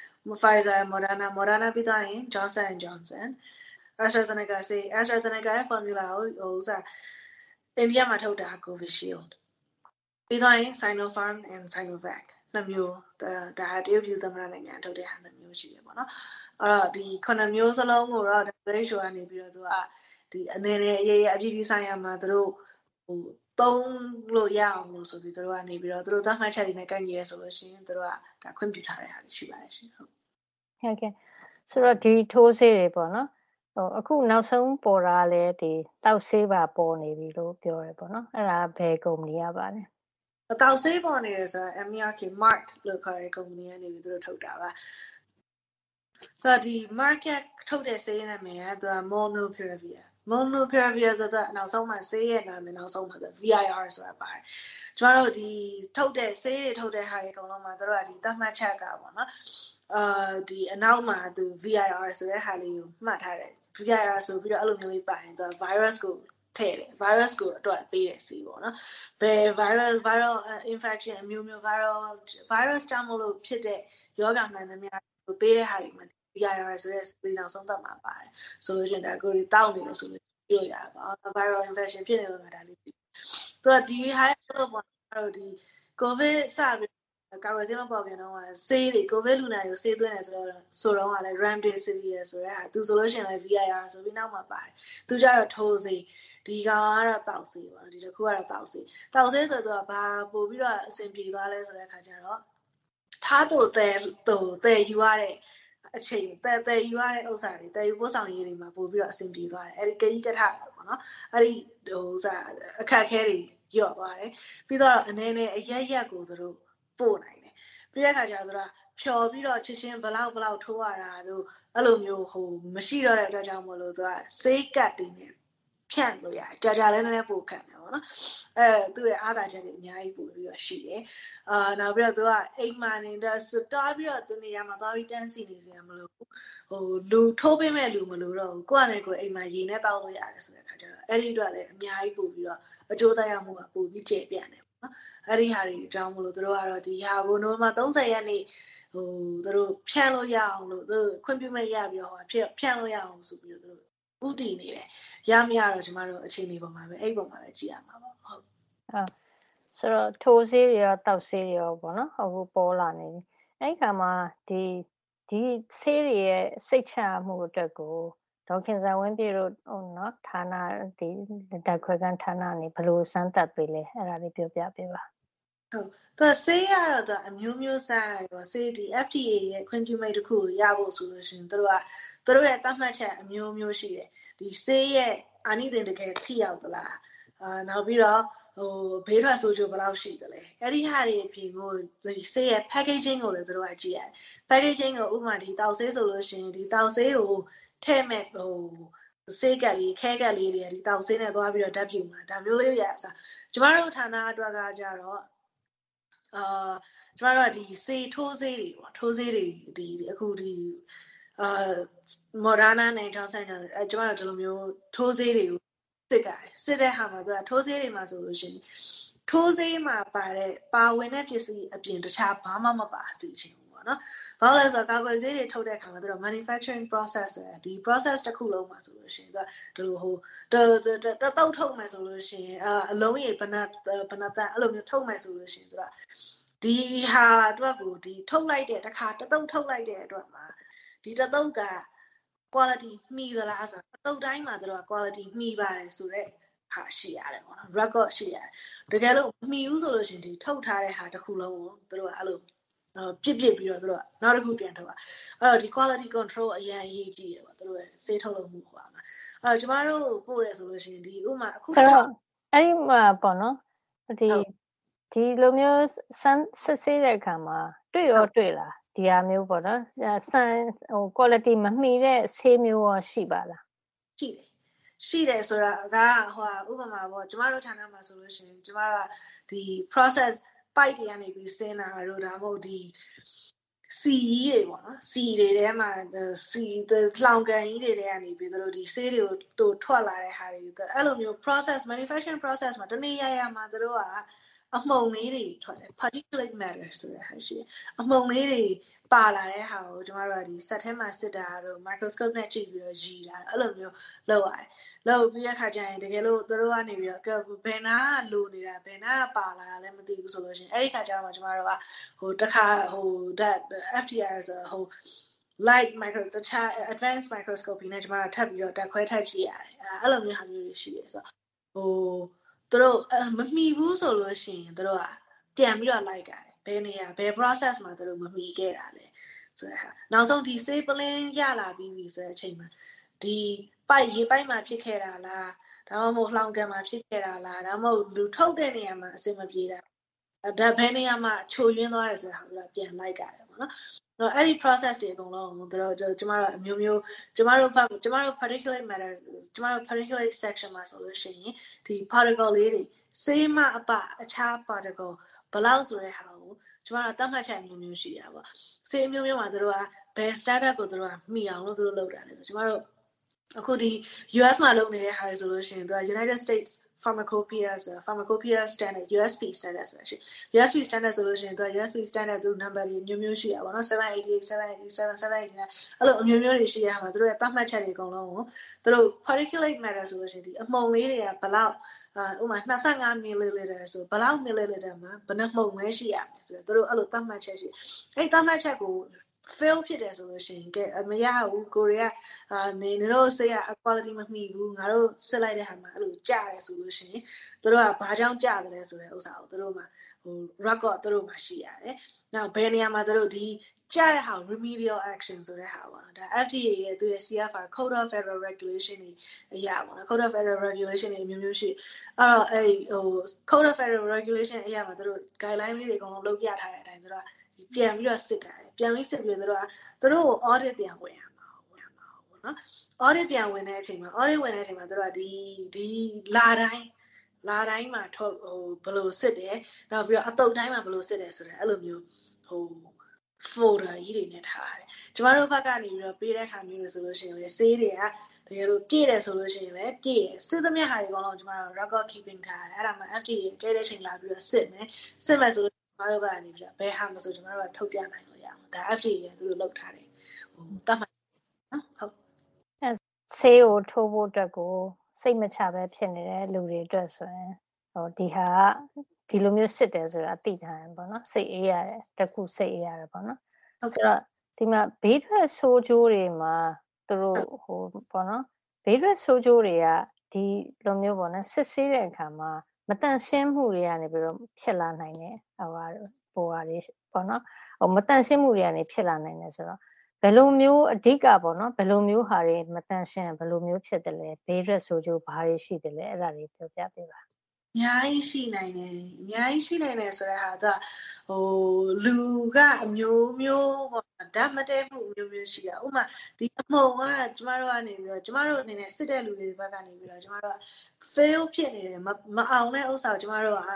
ပြီးတော့ရင် Johnson & Johnson, AstraZeneca ဆေး AstraZeneca ရဲ့ formula ကိုအိန္ဒိယမှာထုတ်တာ Covishield ပြီးတော့ရင် Sinopharm and Sinovac နှစ်မျိုးဒါတရုတ်ပြည်သမ္မတနိုင်ငံထုတ်တဲ့ဟာနှစ်မျိုးရှိတယ်ပေါ့နော်အဲ့တော့ဒီ9မျိုးစလုံးကိုတော့ WHO ကနေပြီးတော့သူကဒီအနေနဲ့အရေးအပြည်ပြည်ဆိုင်ရာမှာသူတို့သုံးလို့ရအောင်လို့ဆိုပြီးသူတို့ကနေပြီးတော့သူတို့သတ်မှတ်ချက်တွေနဲ့ကိုက်ညီရဲဆိုလို့ရှိရင်သူတို့ကဒါခွင့်ပြုထားတဲ့ဟာရှိပါတယ်ရှင်ဟုတ်ကဲ့ဆိုတော့ဒီထိုးဆေးတွေပေါ့နော်အခုနောက်ဆုံးပေါ်တာလည်းဒီတောက်ဆေးပါပေါ်နေပြီလို့ပြောရပေါ့နော်အဲ့ဒါဘယ်ကုမ္ပဏီရပါလဲတောက်ဆေးပေါ်နေတယ်ဆိုတာ MRK Mark လို့ခေါ်တဲ့ကုမ္ပဏီကနေပြီးသူတို့ထုတ်တာပါဆိုတော့ဒီ market ထုတ်တဲ့ဆေးနာမည်ကသူက Molnupiravir ဆိုတာနောက်ဆုံးမှဆေးရဲ့နာမည်နောက်ဆုံးမှဆို VIR ဆိုတာပါတယ်ကျွန်တော်တို့ဒီထုတ်တဲ့ဆေးတွေထုတ်တဲ့ဟာတွေအကုန်လုံးမှာသူတို့ကဒီသတ်မှတ်ချက်ကပေါ့နော်ဒီအနောက်မှာသူ VIR ဆိုတဲ့ဟာလေးကိုမှတ်ထားတယ် VIR ဆိုပြီးတော့အဲ့လိုမျိုးလေးပါရင်သူက virus ကိုထည့်တယ် virus ကိုအတွက်ပေးတယ်စီပေါ့နော်ဘယ် viral infection အမျိုးမျိုး virus ကြောင့်မလို့ဖြစ်တဲ့ရောဂါမှန်သမျှကိုပေးတဲ့ဟာတွေမှာ VIR ဆိုတဲ့ဆေးနောက်ဆုံးသက်မှာပါတယ်ဆိုလို့ရှိရင်ဒါကိုယ်တောက်နေလို့ဆိုလို့ပြောရတာပါ viral infection ဖြစ်နေလို့ဒါလေးဆိုတော့ဒီဟာလို့ပေါ့တော့ဒီ COVID စပြီးကာကွယ်ဆေးမပေါ်ခင်တော့ဆေးတွေကိုဗစ်လူနာကိုဆေးသွင်းတယ်ဆိုတော့ကလည်း remdesivir ဆိုတဲ့ဟာသူဆိုလို့ရှိရင်လည်း VIR ဆိုပြီးနောက်မှာပါတယ်သူကြတော့ထိုးဆေးဒီကောင်ကတော့တောက်ဆေးပေါ့ဒီတစ်ခုကတော့တောက်ဆေးဆိုတော့ဘာပို့ပြီးတော့အဆင်ပြေသွားလဲဆိုတဲ့အခါကျတော့ထားသူတဲယူရတဲ့အချိန်တဲယူရတဲ့ဥစ္စာတွေတဲယူပို့ဆောင်ရေးတွေမှာပို့ပြီးတော့အဆင်ပြေသွားတယ်အဲ့ဒီကကြီးကထပေါ့နော်အဲ့ဒီအခက်အခဲတွေရော့သွားတယ်ပြီးတော့အနေနဲ့အရက်ကိုသူတို့ပို့နိုင်တယ်ပြီးတဲ့အခါကျတော့ဖြော်ပြီးတော့ချက်ချင်းဘလောက်ထိုးရတာတို့အဲ့လိုမျိုးမရှိတော့တဲ့အတွက်ကြောင့်မလို့သူကဆေးကတ်တွေနဲ့ဖြန့်လို့ရတယ်ကြာလည်းနည်းနည်းပို့ခံတယ်ပေါ့နော်သူ့ရဲ့အားသာချက်တွေအများကြီးပို့ပြီးတော့ရှိတယ်နောက်ပြီးတော့သူကအိမ်မှာနေတာစတားပြီးတော့သူနေရာမှာသွားပြီးတန်းစီနေစရာမလိုလူထိုးပေးမဲ့လူမလိုတော့ဘူးကိုယ့်အနေကိုအိမ်မှာရေနဲ့တောက်လို့ရတယ်ဆိုတဲ့အခါကျတော့အဲ့ဒီအတွက်လည်းအများကြီးပို့ပြီးတော့အကျိုးသက်ရောက်မှုကပို့ပြီးကျေပြန့်တယ်ပေါ့နော်အဲ့ဒီဟာတွေအကြောင်းမလို့သူတို့ကတော့ဒီဟာကိုနိုဝင်ဘာ30ရက်နေ့သူတို့ဖြန့်လို့ရအောင်လို့သူတို့ခွင့်ပြုမဲ့ရပြီးတော့ဖြန့်လို့ရအောင်ဆိုပြီးတော့သူတို့ဥတည်နေတယ်ရမရတော့ကျမတို့အခြေအနေပေါ်မှာပဲအဲ့ပုံမှာပဲကြည့်ရမှာပေါ့ဟုတ်ဆိုတော့ထိုးဆေးတွေရောတောက်ဆေးတွေရောပေါ့နော်အခုပေါ်လာနေပြီအဲ့ခါမှာဒီဆေးတွေရဲ့စိတ်ချမှုအတွက်ကိုဒေါက်ခင်ဇာဝင်းပြည့်တို့နော်ဌာနဒီတက်ခွဲကန်းဌာနနေဘယ်လိုစမ်းသပ်ပေးလဲအဲ့ဒါလေးပြောပြပေးပါဟုတ်သူဆေးရတော့အမျိုးမျိုးစားရောဆေးဒီ FDA ရဲ့ခွင့်ပြုမိန့်တစ်ခုကိုရဖို့ဆိုလို့ရှိရင်သူတို့ရဲ့သတ်မှတ်ချက်အမျိုးမျိုးရှိတယ်ဒီဆေးရဲ့အာနိသင်တကယ်ထိရောက်သလားနောက်ပြီးတော့ဘေးထွက်ဆိုးကျိုးဘယ်လောက်ရှိသလဲအဲ့ဒီဟာတွေအပြင်ကိုဒီဆေးရဲ့ packaging ကိုလည်းသူတို့ကကြည့်ရတယ် packaging ကိုဥပမာဒီတောက်ဆေးဆိုလို့ရှိရင်ဒီတောက်ဆေးကိုထည့်မဲ့ဆေးကက်လေးခဲကက်လေးတွေဒီတောက်ဆေးနဲ့သွားပြီးတော့ဓာတ်ပြုမှာဒါမျိုးလေးရအစားကျမတို့ဌာနအတွက်ကကြတော့ကျမတို့ကဒီဆေးထိုးဆေးတွေပေါ့ထိုးဆေးတွေဒီအခုဒီModerna နဲ့ Johnson ကျမတို့ဒီလိုမျိုးထိုးဆေးတွေကိုစစ်တဲ့ဟာမှာသူကထိုးဆေးတွေမှာဆိုလို့ရှိရင်ထိုးဆေးမှာပါဝင်တဲ့ပစ္စည်းအပြင်တခြားဘာမှမပါစေချင်ဘူးပေါ့နော်။ဘာလို့လဲဆိုတော့ကာကွယ်ဆေးတွေထုတ်တဲ့အခါမှာသူတို့ manufacturing process ဒီ process တစ်ခုလုံးမှာဆိုလို့ရှိရင်သူကတုပ်ထုတ်မယ်ဆိုလို့ရှိရင်အလုံးရေဘဏ္ဍအဲ့လိုမျိုးထုတ်မယ်ဆိုလို့ရှိရင်သူကဒီဟာအတွက်ကိုဒီထုတ်လိုက်တဲ့တစ်ခါတုပ်ထုတ်လိုက်တဲ့အတွက်မှာဒီတုပ်က quality မှီသလားဆိုတော့တုပ်တိုင်းမှာသူတို့က quality မှီပါတယ်ဆိုတော့ဟာရှိရတယ်ပေါ့နော် record ရှိရတယ်တကယ်လို့မှီဦးဆိုလို့ရှိရင်ဒီထုတ်ထားတဲ့ဟာတစ်ခုလုံးကိုသူတို့ကအဲ့လိုပြစ်ပြီးတော့သူတို့ကနောက်တစ်ခုပြန်ထုတ်တာအဲ့တော့ဒီ quality control အရင်အရေးကြီးတယ်ပေါ့သူတို့ရဲ့စေးထုတ်လုပ်မှုဟောမှာအဲ့တော့ကျမတို့ပို့ရဆိုလို့ရှိရင်ဒီဥမာအခုဆိုတော့အဲ့ဒီမှာပေါ့နော်ဒီလိုမျိုးစစ်ဆေးတဲ့အခါမှာတွေ့လားဒီဟာမျိုးပေါ့နော်quality မမှီတဲ့ဆေးမျိုးရောရှိပါလားရှိတယ်ဆိုတာကဥပမာပေါ့ကျမတို့ဌာနမှာဆိုလို့ရှိရင်ကျမတို့ကဒီ process pipe တွေကနေပြီးစင်းတာတို့ဒါမှမဟုတ်ဒီစီကြီးတွေပေါ့နော်စီတွေထဲမှာစီလောင်ကန်ကြီးတွေထဲကနေပြီးတို့ဒီဆေးတွေကိုထွက်လာတဲ့ဟာတွေအဲ့လိုမျိုး process manufacturing process မှာတနေ့ရမှာတို့ကအမှုန်လေးတွေထွက်တယ် particulate matter ဆိုတဲ့ဟာရှိအမှုန်လေးတွေပါလာတဲ့ဟာကိုကျမတို့ကဒီစက်ထဲမှာစစ်တာတို့ microscope နဲ့ကြည့်ပြီးတော့ရီလာအဲ့လိုမျိုးလုပ်ရတယ်လုပ်ပြီးတဲ့ခါကျရင်တကယ်လို့တို့ကနေပြီးတော့ဘယ်နာလိုနေတာဘယ်နာပါလာတာလည်းမသိဘူးဆိုလို့ရှိရင်အဲ့ဒီခါကျတော့ကျမတို့ကတစ်ခါFTIR ဆိုတော့light micro တခြား advanced microscopy နဲ့ကျမတို့ထပ်ပြီးတော့တက်ခွဲထပ်ကြည့်ရတယ်အဲ့လိုမျိုးဟာမျိုးတွေရှိတယ်ဆိုတော့သူတို့မမှီဘူးဆိုလို့ရှိရင်တို့ကပြန်ပြီးတော့လိုက်ကြတယ်ဘယ်နေရာဘယ် process မှာတို့မမှီခဲ့တာလဲဆိုတဲ့ဟာနောက်ဆုံးဒီဆေးပလင်းရလာပြီးဆိုတဲ့အချိန်မှာဒီရေပိုက်မှာဖြစ်ခဲ့တာလားဒါမှမဟုတ်လှောင်ကန်မှာဖြစ်ခဲ့တာလားဒါမှမဟုတ်လူထုတ်တဲ့နေရာမှာအဆင်မပြေတာဒါဘယ်နေရာမှာချိုယွင်းသွားတယ်ဆိုတာကပြန်လိုက်ကြတယ်ပေါ့နော်အဲ့ဒီ process တွေအကုန်လုံးတို့ကျမတို့အမျိုးမျိုးကျမတို့ particulate matter ကျမတို့ particulate section မှာဆိုလို့ရှိရင်ဒီ particle လေးတွေဆေးမအပအခြား particle ဘယ်လောက်ဆိုတဲ့ဟာကိုကျမတို့တတ်မှတ်ချက်မျိုးမျိုးရှိတာပေါ့ဆေးမျိုးမျိုးမှာတို့ကဘယ် standard ကိုတို့ကမှီအောင်လို့တို့လုပ်တာလဲဆိုကျမတို့အခုဒီ US မှာလုပ်နေတဲ့ဟာတွေဆိုလို့ရှိရင်တို့က United States Pharmacopoeia standard USP standard ဆိုတာရှိ USP standard ဆိုလို့ရှိရင်တို့ USP standard သူ number တွေမျိုးမျိုးရှိတာပေါ့နော်788 787 789အဲ့လိုအမျိုးမျိုးတွေရှိရမှာတို့ရဲ့တတ်မှတ်ချက်တွေအကုန်လုံးကိုတို့ particulate matter ဆိုလို့ရှိရင်ဒီအမှုန်လေးတွေကဘယ်လောက် 25 milliliter ဆိုဘယ်လောက် milliliter မှာဘယ်နှမှုန်ပဲရှိရမယ်ဆိုတော့တို့အဲ့လိုသတ်မှတ်ချက်ရှိအဲ့သတ်မှတ်ချက်ကို fail ဖြစ်တယ်ဆိုလို့ရှိရင်ကဲမရဘူးကိုရီးယားနေတို့စိတ်က quality မမှီဘူးငါတို့စစ်လိုက်တဲ့ဟာမှာအဲ့လိုကြားတယ်ဆိုလို့ရှိရင်တို့ကဘာကြောင့်ကြားတယ်လဲဆိုတဲ့ဥစ္စာကိုတို့မှာrecord တို့မှာရှိရတယ်။နောက်ဘယ်နေရာမှာတို့ဒီကြားတဲ့ဟာ remedial action ဆိုတဲ့ဟာပေါ့နော်။ဒါ FDA ရဲ့သူရဲ့ CFR Code of Federal Regulation တွေအရာပေါ့နော်။ Code of Federal Regulation တွေမျိုးမျိုးရှိ။အဲ့တော့အဲ့Code of Federal Regulation အရာမှာတို့ guideline လေးတွေအကုန်လုံးလုပ်ပြထားတဲ့အတိုင်းတို့ကပြန်ပြီးတော့စစ်တာ။ပြန်ပြီးစစ်ပြီးတို့ကို audit ပြန်ဝင်ရမှာပေါ့နော်။ audit ပြန်ဝင်တဲ့အချိန်မှာတို့ကဒီလာတိုင်းမှာဘယ်လိုစစ်တယ်နောက်ပြီးတော့အတုပ်တိုင်းမှာဘယ်လိုစစ်တယ်ဆိုတော့အဲ့လိုမျိုးfolder ကြီးတွေနဲ့ထားရတယ်ကျမတို့ဘက်ကနေပြီးတော့ပေးတဲ့ခါမျိုးတွေဆိုလို့ရှိရင်လေဆေးတွေကတကယ်လို့ပြည့်တယ်ဆိုလို့ရှိရင်လည်းပြည့်တယ်စစ်သမျှဟာတွေအကုန်လုံးကျမတို့ record keeping ထားရတယ်အဲ့ဒါမှ FDA ကျဲတဲ့ချိန်လာပြီးတော့စစ်မယ်ဆိုလို့ကျမတို့ဘက်ကနေပြီးတော့ဘယ်ဟာမဆိုကျမတို့ကထုတ်ပြနိုင်လို့ရအောင်ဒါ FDA ကသူတို့လုပ်ထားတယ်တတ်မှတ်နော်ဟုတ်ဆေးကိုထိုးဖို့အတွက်ကိုစိတ်မချပဲဖြစ်နေတဲ့လူတွေအတွက်ဆိုရင်ဒီဟာဒီလိုမျိုးစစ်တယ်ဆိုတာသိထားရင်ပေါ့နော်စိတ်အေးရတယ်တခုစိတ်အေးရတယ်ပေါ့နော်ဆိုတော့ဒီမှာဘေးထွက်ဆိုးကျိုးတွေမှာသူတို့ပေါ့နော်ဘေးထွက်ဆိုးကျိုးတွေကဒီလိုမျိုးပေါ့နော်စစ်ဆေးတဲ့အခါမှာမတန့်ရှင်းမှုတွေကနေပြီးတော့ဖြစ်လာနိုင်တယ်ပေါ်ဟာတွေပေါ့နော်မတန့်ရှင်းမှုတွေကနေဖြစ်လာနိုင်တယ်ဆိုတော့ဘယ်လိုမျိုးအဓိကပေါ့နော်ဘယ်လိုမျိုးဟာတွေမတန့်ရှင်းဘယ်လိုမျိုးဖြစ်တယ်လဲဘေးထွက်ဆိုးကျိုးဘာတွေရှိတယ်လဲအဲ့ဒါတွေပြောပြပေးပါအများကြီးရှိနိုင်တယ်ဆိုတဲ့ဟာကလူကအမျိုးမျိုးပေါ့ဓာတ်မတည့်မှုမျိုးမျိုးရှိတာဥပမာဒီအမှုံကကျမတို့ကနေပြီးတော့ကျမတို့အနေနဲ့စစ်တဲ့လူတွေဘက်ကနေပြီးတော့ကျမတို့က fail ဖြစ်နေတယ်မအောင်တဲ့ဥစ္စာကိုကျမတို့က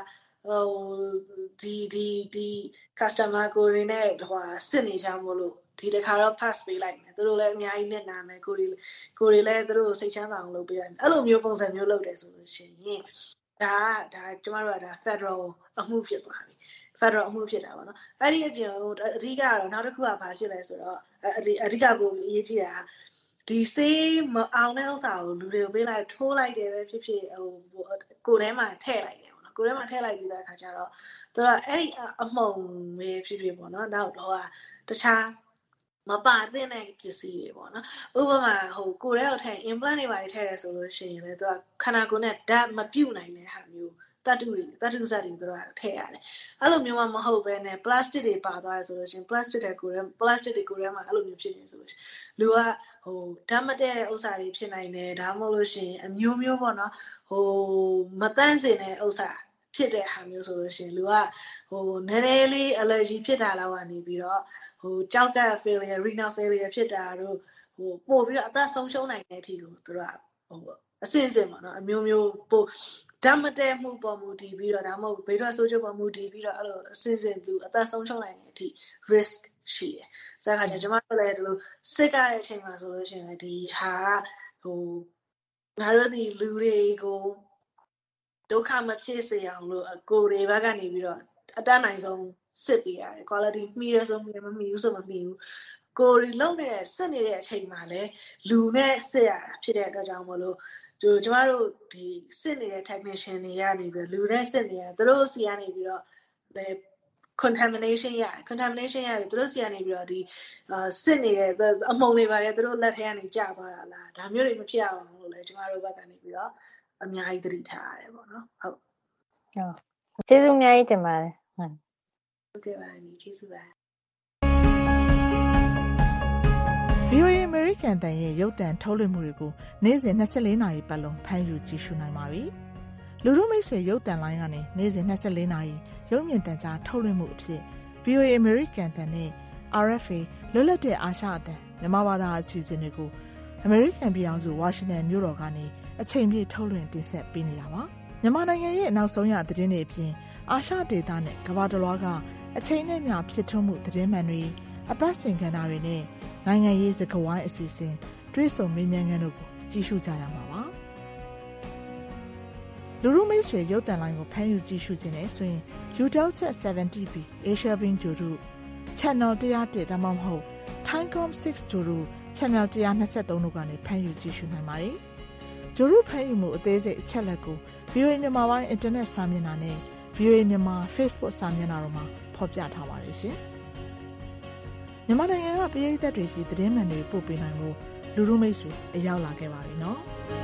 ဒီ customer ကိုတွေနဲ့စစ်နေကြမို့လို့ဒီတစ်ခါတော့ pass ပေးလိုက်မယ်သူတို့လည်းအများကြီးနဲ့နာမယ်ကိုတွေလည်းသူတို့စိတ်ချမ်းသာအောင်လုပ်ပေးလိုက်မယ်အဲ့လိုမျိုးပုံစံမျိုးလုပ်တယ်ဆိုလို့ရှိရင်ဒါကျမတို့ကဒါ federal အမှုဖြစ်သွားပြီ federal အမှုဖြစ်တာပေါ့နော်အဲ့ဒီအပြင်အဓိကတော့နောက်တစ်ခုကဘာဖြစ်လဲဆိုတော့အဓိကကိုအရေးကြီးတာဒီစေးမအောင်တဲ့ဥစ္စာကိုလူတွေကိုပေးလိုက်ထိုးလိုက်တယ်ပဲဖြစ်ဖြစ်ကိုယ်ထဲမှာထည့်လိုက်တယ်ပေါ့နော်ကိုယ်ထဲမှာထည့်လိုက်ပြီးတဲ့အခါကျတော့သူကအဲ့ဒီအမှုံပဲဖြစ်ဖြစ်ပေါ့နော်နောက်တော့တခြားမပါသင့်တဲ့ပစ္စည်းတွေပေါ့နော်ဥပမာကိုယ်ထဲကိုထည့် implant တွေပါထည့်ရဲဆိုလို့ရှိရင်လည်းသူကခန္ဓာကိုယ်နဲ့ဓာတ်မပြုတ်နိုင်တဲ့ဟာမျိုးတတုဇက်တွေသူကထည့်ရတယ်အဲ့လိုမျိုးမှမဟုတ်ပဲနဲ့ plastic တွေပါသွားရဆိုလို့ရှိရင် plastic တွေကိုယ်ထဲမှာအဲ့လိုမျိုးဖြစ်နေဆိုလို့လူကဓာတ်မတည့်တဲ့ဥစ္စာတွေဖြစ်နိုင်တယ်ဒါမှမဟုတ်လို့ရှိရင်အမျိုးမျိုးပေါ့နော်မတန့်စင်တဲ့ဥစ္စာဖြစ်တဲ့ဟာမျိုးဆိုလို့ရှိရင်လူကနည်းနည်းလေး allergy ဖြစ်တာလောက်ကနေပြီးတော့ကြောက်က failure renal failure ဖြစ်တာတို့ပို့ပြီးတော့အသက်ဆုံးရှုံးနိုင်တဲ့အထိကိုသူတို့ကအစင်ပေါ့နော်အမျိုးမျိုးပို့ဓာတ်မတည့်မှုပေါ်မူတည်ပြီးတော့ဒါမှမဟုတ်ဘေးထွက်ဆိုးကျိုးပေါ်မူတည်ပြီးတော့အဲ့လိုအစင်သူအသက်ဆုံးရှုံးနိုင်တဲ့အထိ risk ရှိတယ်။ဆိုတော့ကျွန်တော်တို့လည်းဒီလိုစစ်ကြတဲ့အချိန်မှာဆိုလို့ရှိရင်ဒီဟာငါတို့ဒီလူတွေကိုဒုက္ခမဖြစ်စေအောင်လို့ကိုယ်တွေဘက်ကနေပြီးတော့အတတ်နိုင်ဆုံးစစ်ပေးရတယ် quality မှီရဆိုမှမမှီဘူးဆိုမမှီဘူးကိုယ်လုံနေတဲ့စစ်နေတဲ့အချိန်မှာလည်းလူနဲ့စစ်ရတာဖြစ်တဲ့အတွက်ကြောင့်မလို့ကျမတို့ဒီစစ်နေတဲ့ technician တွေကနေပြီးလူနဲ့စစ်နေရသူတို့စီကနေပြီးတော့ contamination ရတယ်သူတို့စီကနေပြီးတော့ဒီစစ်နေတဲ့အမှုန်တွေပါတယ်သူတို့လက်ထဲကနေကျသွားတာလားဒါမျိုးတွေမဖြစ်အောင်လို့လည်းကျမတို့ဘက်ကနေပြီးတော့အများကြီးသတိထားရတယ်ပေါ့နော်ဟုတ်ကျေးဇူးအများကြီးတင်ပါတယ်ဟုတ်ကဲ့ပါညီကျေးဇူးပါ VOA American တန်ရဲ့ရုပ်သံထုတ်လွှင့်မှုတွေကိုနေ့စဉ်24နာရီပတ်လုံးဖမ်းယူကြည့်ရှုနိုင်ပါပြီ။လူထုမိတ်ဆွေရုပ်သံလိုင်းကနေနေ့စဉ်24နာရီရုပ်မြင်သံကြားထုတ်လွှင့်မှုအဖြစ် VOA American တန်နဲ့ RFA လွတ်လပ်တဲ့အာရှအသံမြန်မာဘာသာအစီအစဉ်တွေကို American ပြည်အောင်စု Washington မြို့တော်ကနေအချိန်ပြည့်ထုတ်လွှင့်တင်ဆက်ပေးနေတာပါ။မြန်မာနိုင်ငံရဲ့နောက်ဆုံးရသတင်းတွေအပြင်အာရှဒေသနဲ့ကမ္ဘာတစ်လွှားကအချိန်နဲ့မျှဖြစ်ထွန်းမှုသတင်းမှန်တွေအပတ်စဉ်ကဏ္ဍတွေနဲ့နိုင်ငံရေးစကားဝိုင်းအစီအစဉ်တွဲဆုံမေးမြန်းခန်းတို့ကိုကြည့်ရှုကြရမှာပါလူရုံမိတ်ဆွေရုပ်သံလိုင်းကိုဖမ်းယူကြည့်ရှုခြင်းနဲ့ဆိုရင် UW 70B Asia Bin ဂျိုတို့ Channel 101ဒါမှမဟုတ် Timecom 6ဂျိုတို့ Channel 123တို့ကနေဖမ်းယူကြည့်ရှုနိုင်ပါတယ်ဂျိုရုဖန်ယူမှုအသေးစိတ်အချက်လက်ကို VOA မြန်မာပိုင်းအင်တာနက်စာမျက်နှာနဲ့ VOA မြန်မာ Facebook စာမျက်နှာတို့မှာဖော်ပြထားပါတယ်ရှင်။မြန်မာနိုင်ငံကပြည်သက်တွေစီသတင်းမှန်တွေပို့ပေးနိုင်မှုလူလူမိတ်ဆွေအရောက်လာခဲ့ပါပြီနော်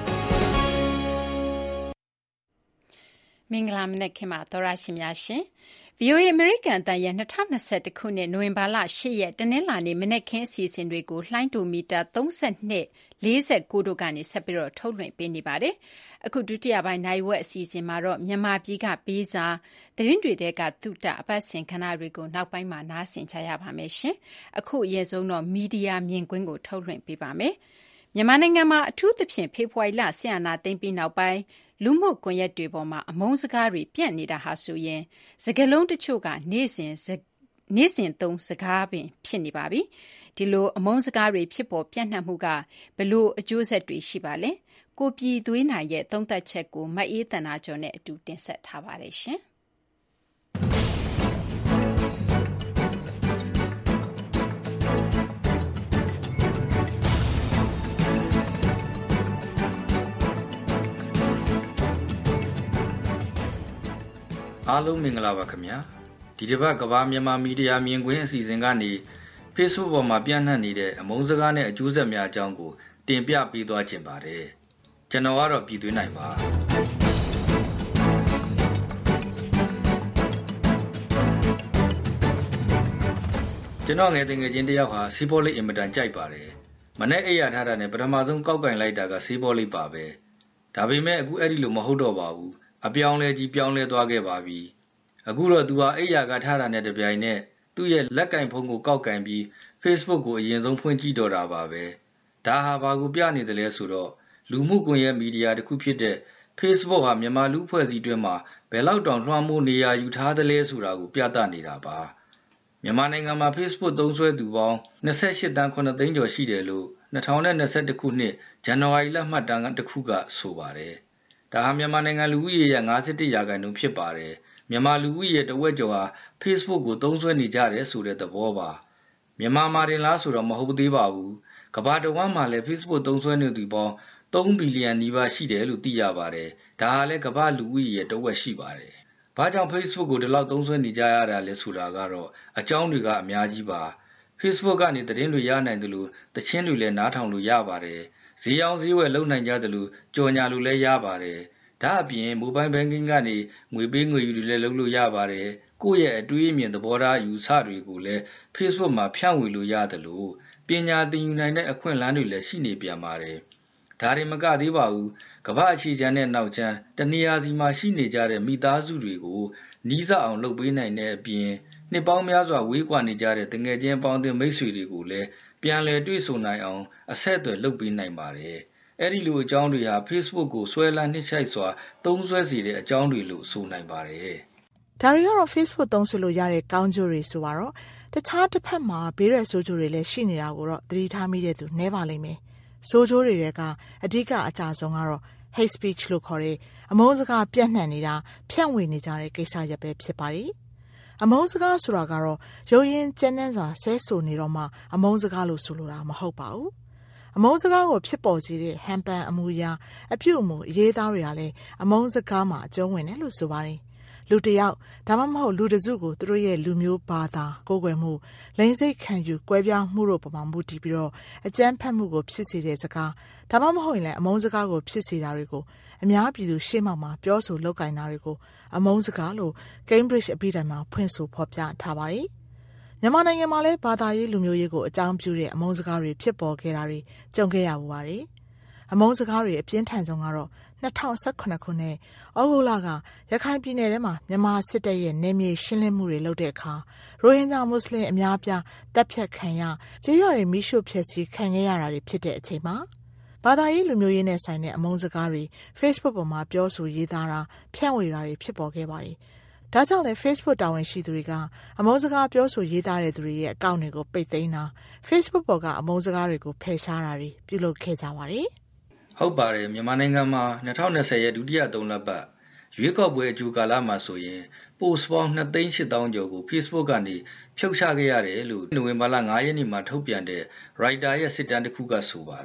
။မင်္ဂလာမနက်ခင်းပါသောရရှင်များရှင်။ VOA American တန်ရဲ့2021ခုနှစ်နိုဝင်ဘာလ10ရက်တနင်္လာနေ့မနက်ခင်းအစီအစဉ်တွေကိုလှိုင်းဒိုမီတာ32 49တို့ကနေဆက်ပြီးတော့ထုတ်လွှင့်ပေးနေပါတယ်။အခုဒုတိယပိုင်းနိုင်ဝက်အစီအစဉ်မှာတော့မြန်မာပြည်ကပေးစာသတင်းတွေတဲကသုတအပတ်စဉ်ခဏတွေကိုနောက်ပိုင်းမှာနားဆင်ကြရပါမယ်ရှင်။အခုအရင်ဆုံးတော့မီဒီယာမြင်ကွင်းကိုထုတ်လွှင့်ပေးပါမယ်။မြန်မာနိုင်ငံမှာအထူးသဖြင့်ဖေဖော်ဝါရီလဆင်အာဏာသိမ်းပြီးနောက်ပိုင်းလူမှုကွန်ရက်တွေပေါ်မှာအမုန်းစကားတွေပြန့်နေတာဟာဆိုရင်စကားလုံးတချို့ကနေ့စဉ်သုံးစကားပင်ဖြစ်နေပါပြီ။ဒီလိုအမုန်းစကားတွေဖြစ်ပေါ်ပြန့်နှံ့မှုကဘလို့အကျိုးဆက်တွေရှိပါလဲ။ကိုပြည်သွေးနိုင်ရဲ့သုံးသပ်ချက်ကိုမအေးတနာကျော်နဲ့အတူတင်ဆက်ထားပါတယ်ရှင်။အားလုံးမင်္ဂလာပါခင်ဗျာဒီတစ်ပတ်ကမ္ဘာမြန်မာမီဒီယာမြင်ကွင်းအစီအစဉ်ကနေ Facebook ပေါ်မှာပြန့်နှံ့နေတဲ့အမုန်းစကားနဲ့အကျိုးဆက်များအကြောင်းကိုတင်ပြပေးသွားခြင်းပါတယ်ကျွန်တော်ကတော့ပြည်သွင်းနိုင်ပါကျွန်တော်ငယ်ချင်းတယောက်ဟာစီးပေါ်လေးအင်မတန်ကြိုက်ပါတယ်မနေ့အိပ်ရထားတာနဲ့ပထမဆုံးကောက်ကင်လိုက်တာကစီးပေါ်လေးပါပဲဒါပေမဲ့အခုအဲ့ဒီလိုမဟုတ်တော့ပါဘူးအပြောင်းလဲကြီးပြောင်းလဲသွားခဲ့ပါပြီအခုတော့သူဟာအိယာကထားတာနဲ့တပြိုင်နက်သူ့ရဲ့လက်ကင်ဖုန်းကိုကောက်ကင်ပြီး Facebook ကိုအရင်ဆုံးဖွင့်ကြည့်တော့တာပါပဲဒါဟာဘာကိုပြနေတယ်လဲဆိုတော့လူမှုကွန်ရက်မီဒီယာတစ်ခုဖြစ်တဲ့ Facebook ဟာမြန်မာလူအဖွဲ့အစည်းတွင်းမှာဘယ်လောက်တောင်လွှမ်းမိုးနေရာယူထားသလဲဆိုတာကိုပြသနေတာပါမြန်မာနိုင်ငံမှာ Facebook သုံးစွဲသူပေါင်း28 သန်း 9 သိန်းကျော်ရှိတယ်လို့2021ခုနှစ်ဇန်နဝါရီလမှတ်တမ်းတစ်ခုကဆိုပါတယ်ဒါဟာမြန်မာနိုင်ငံလူဦးရေရဲ့ 51% ဖြစ်ပါတယ်မြန်မာလူဦးရေတဝက်ကျော်ဟာ Facebook ကိုသုံးစွဲနေကြတယ်ဆိုတဲ့သဘောပါမြန်မာမှာတင်လားဆိုတော့မဟုတ်သေးပါဘူးကမ္ဘာတစ်ဝန်းမှာလည်း Facebook သုံးစွဲနေသူပေါင်း3 ဘီလီယံနီးပါးရှိတယ်လို့သိရပါတယ်ဒါဟာလည်းကမ္ဘာလူဦးရေရဲ့တဝက်ရှိပါတယ်ဘာကြောင့် Facebook ကိုဒီလောက်သုံးစွဲနေကြရတာလဲဆိုတာကတော့အကြောင်းတွေကအများကြီးပါ Facebook ကနေသတင်းတွေရနိုင်တယ်လို့တခြင်းတွေလည်းနားထောင်လို့ရပါတယ်ဈေးအောင်ဈေးဝယ်လုပ်နိုင်ကြတယ်လို့ကြော်ညာလို့လည်းရပါတယ်ဒါအပြင် Mobile Banking ကနေငွေပေးငွေယူတွေလည်းလုပ်လို့ရပါတယ်ကိုယ့်ရဲ့အတွေးအမြင်သဘောထားယူဆတွေကိုလည်း Facebook မှာဖြန့်ဝေလို့ရတယ်လို့ပညာသင်ယူနိုင်တဲ့အခွင့်အလမ်းတွေလည်းရှိနေပြန်ပါတယ်ဒါတွေမကသေးပါဘူးကမ္ဘာအခြေချမ်းတဲ့နောက်ချမ်းတနေရာစီမှာရှိနေကြတဲ့မိသားစုတွေကိုနီးစပ်အောင်လုပ်ပေးနိုင်တဲ့အပြင်နှစ်ပေါင်းများစွာဝေးကွာနေကြတဲ့တငယ်ချင်းပေါင်းတင်မိတ်ဆွေတွေကိုလည်းပြန်လည်တွေ့ဆုံနိုင်အောင်အဆက်အသွယ်လုပ်ပေးနိုင်ပါတယ်အဲ့ဒီလိုအကြောင်းတွေဟာ Facebook ကိုဆွဲလန်းနှိမ့်ချိုက်စွာသုံးစွဲစေတဲ့အကြောင်းတွေလို့ဆိုနိုင်ပါတယ်ဒါတွေကတော့ Facebook သုံးစွဲလို့ရတဲ့ကောင်းကျိုးတွေဆိုတော့တခြားတစ်ဖက်မှာဘေးရဆိုးကျိုးတွေလည်းရှိနေတာကိုတော့သတိထားမိတဲ့သူနည်းပါလိမ့်မယ်ဆိုးကျိုးတွေကအဓိကအကျဆုံးကတော့ hate speech လို့ခေါ်တဲ့အမုန်းစကားပြန့်နှံ့နေတာဖြန့်ဝေနေကြတဲ့ကိစ္စရပ်ပဲဖြစ်ပါတယ်အမုန်းစကားဆိုတာကတော့ရုံရင်ကျန်းနှံစွာဆဲဆိုနေတော့မှအမုန်းစကားလို့ဆိုလိုတာမဟုတ်ပါဘူးအမုန်းစကားကိုဖြစ်ပေါ်စေတဲ့ဟန်ပန်အမူအရာအပြုအမူအရေးသားတွေကလည်းအမုန်းစကားမှာအကျုံးဝင်တယ်လို့ဆိုပါတယ်လူတစ်ယောက်ဒါမှမဟုတ်လူတစ်စုကိုသူတို့ရဲ့လူမျိုးဘာသာကိုယ်ွယ်မှုလိင်စိတ်ခံယူကွဲပြားမှုတို့ပေါ်မှာမူတည်ပြီးတော့အကြမ်းဖက်မှုကိုဖြစ်စေတဲ့စကားဒါမှမဟုတ်ရင်လည်းအမုန်းစကားကိုဖြစ်စေတာတွေကိုအများပြည်သူရှေ့မှောက်မှာပြောဆိုလုပ်ကင်တာတွေကိုအမုန်းစကားလို့ Cambridge အပြည်တိုင်းမှာဖွင့်ဆိုဖော်ပြထားပါတယ်မြန်မာနိုင်ငံမှာလည်းဘာသာရေးလူမျိုးရေးကိုအကြောင်းပြုတဲ့အမုန်းစကားတွေဖြစ်ပေါ်ခဲ့တာတွေကြုံခဲ့ရပါတယ်အမုန်းစကားတွေအပြင်းထန်ဆုံးကတော့2018ခုနှစ်ဩဂုတ်လကရခိုင်ပြည်နယ်ထဲမှာမြန်မာစစ်တပ်ရဲ့နယ်မြေရှင်းလင်းမှုတွေလုပ်တဲ့အခါရိုဟင်ဂျာမွတ်စလင်အများပြားတပ်ဖြတ်ခံရကျေးရွာတွေမိရှုဖျက်ဆီးခံခဲ့ရတာတွေဖြစ်တဲ့အချိန်မှာဘာသာရေးလူမျိုးရေးနဲ့ဆိုင်တဲ့အမုန်းစကားတွေ Facebook ပေါ်မှာပြောဆိုရေးသားတာဖြန့်ဝေတာတွေဖြစ်ပေါ်ခဲ့ပါတယ်ဒါကြောင့်လည်း Facebook တာဝန်ရှိသူတွေကအမုန်းစကားပြောဆိုရေးသားတဲ့သူတွေရဲ့အကောင့်တွေကိုပိတ်သိမ်းတာ Facebook ပေါ်ကအမုန်းစကားတွေကိုဖယ်ရှားတာတွေပြုလုပ်ခဲ့ကြပါတယ်ဟုတ်ပါတယ်မြန်မာနိုင်ငံမှာ2020ရဲ့ဒုတိယ3လပတ်ရွေးကောက်ပွဲအကျိုးကာလမှာဆိုရင် post ပေါင်း2,800,000 ကျော်ကို Facebook ကနေဖြုတ်ချခဲ့ရတယ်လို့နိုဝင်ဘာလ9ရက်နေ့မှာထုတ်ပြန်တဲ့ Reuters ရဲ့စစ်တမ်းတစ်ခုကဆိုပါတယ်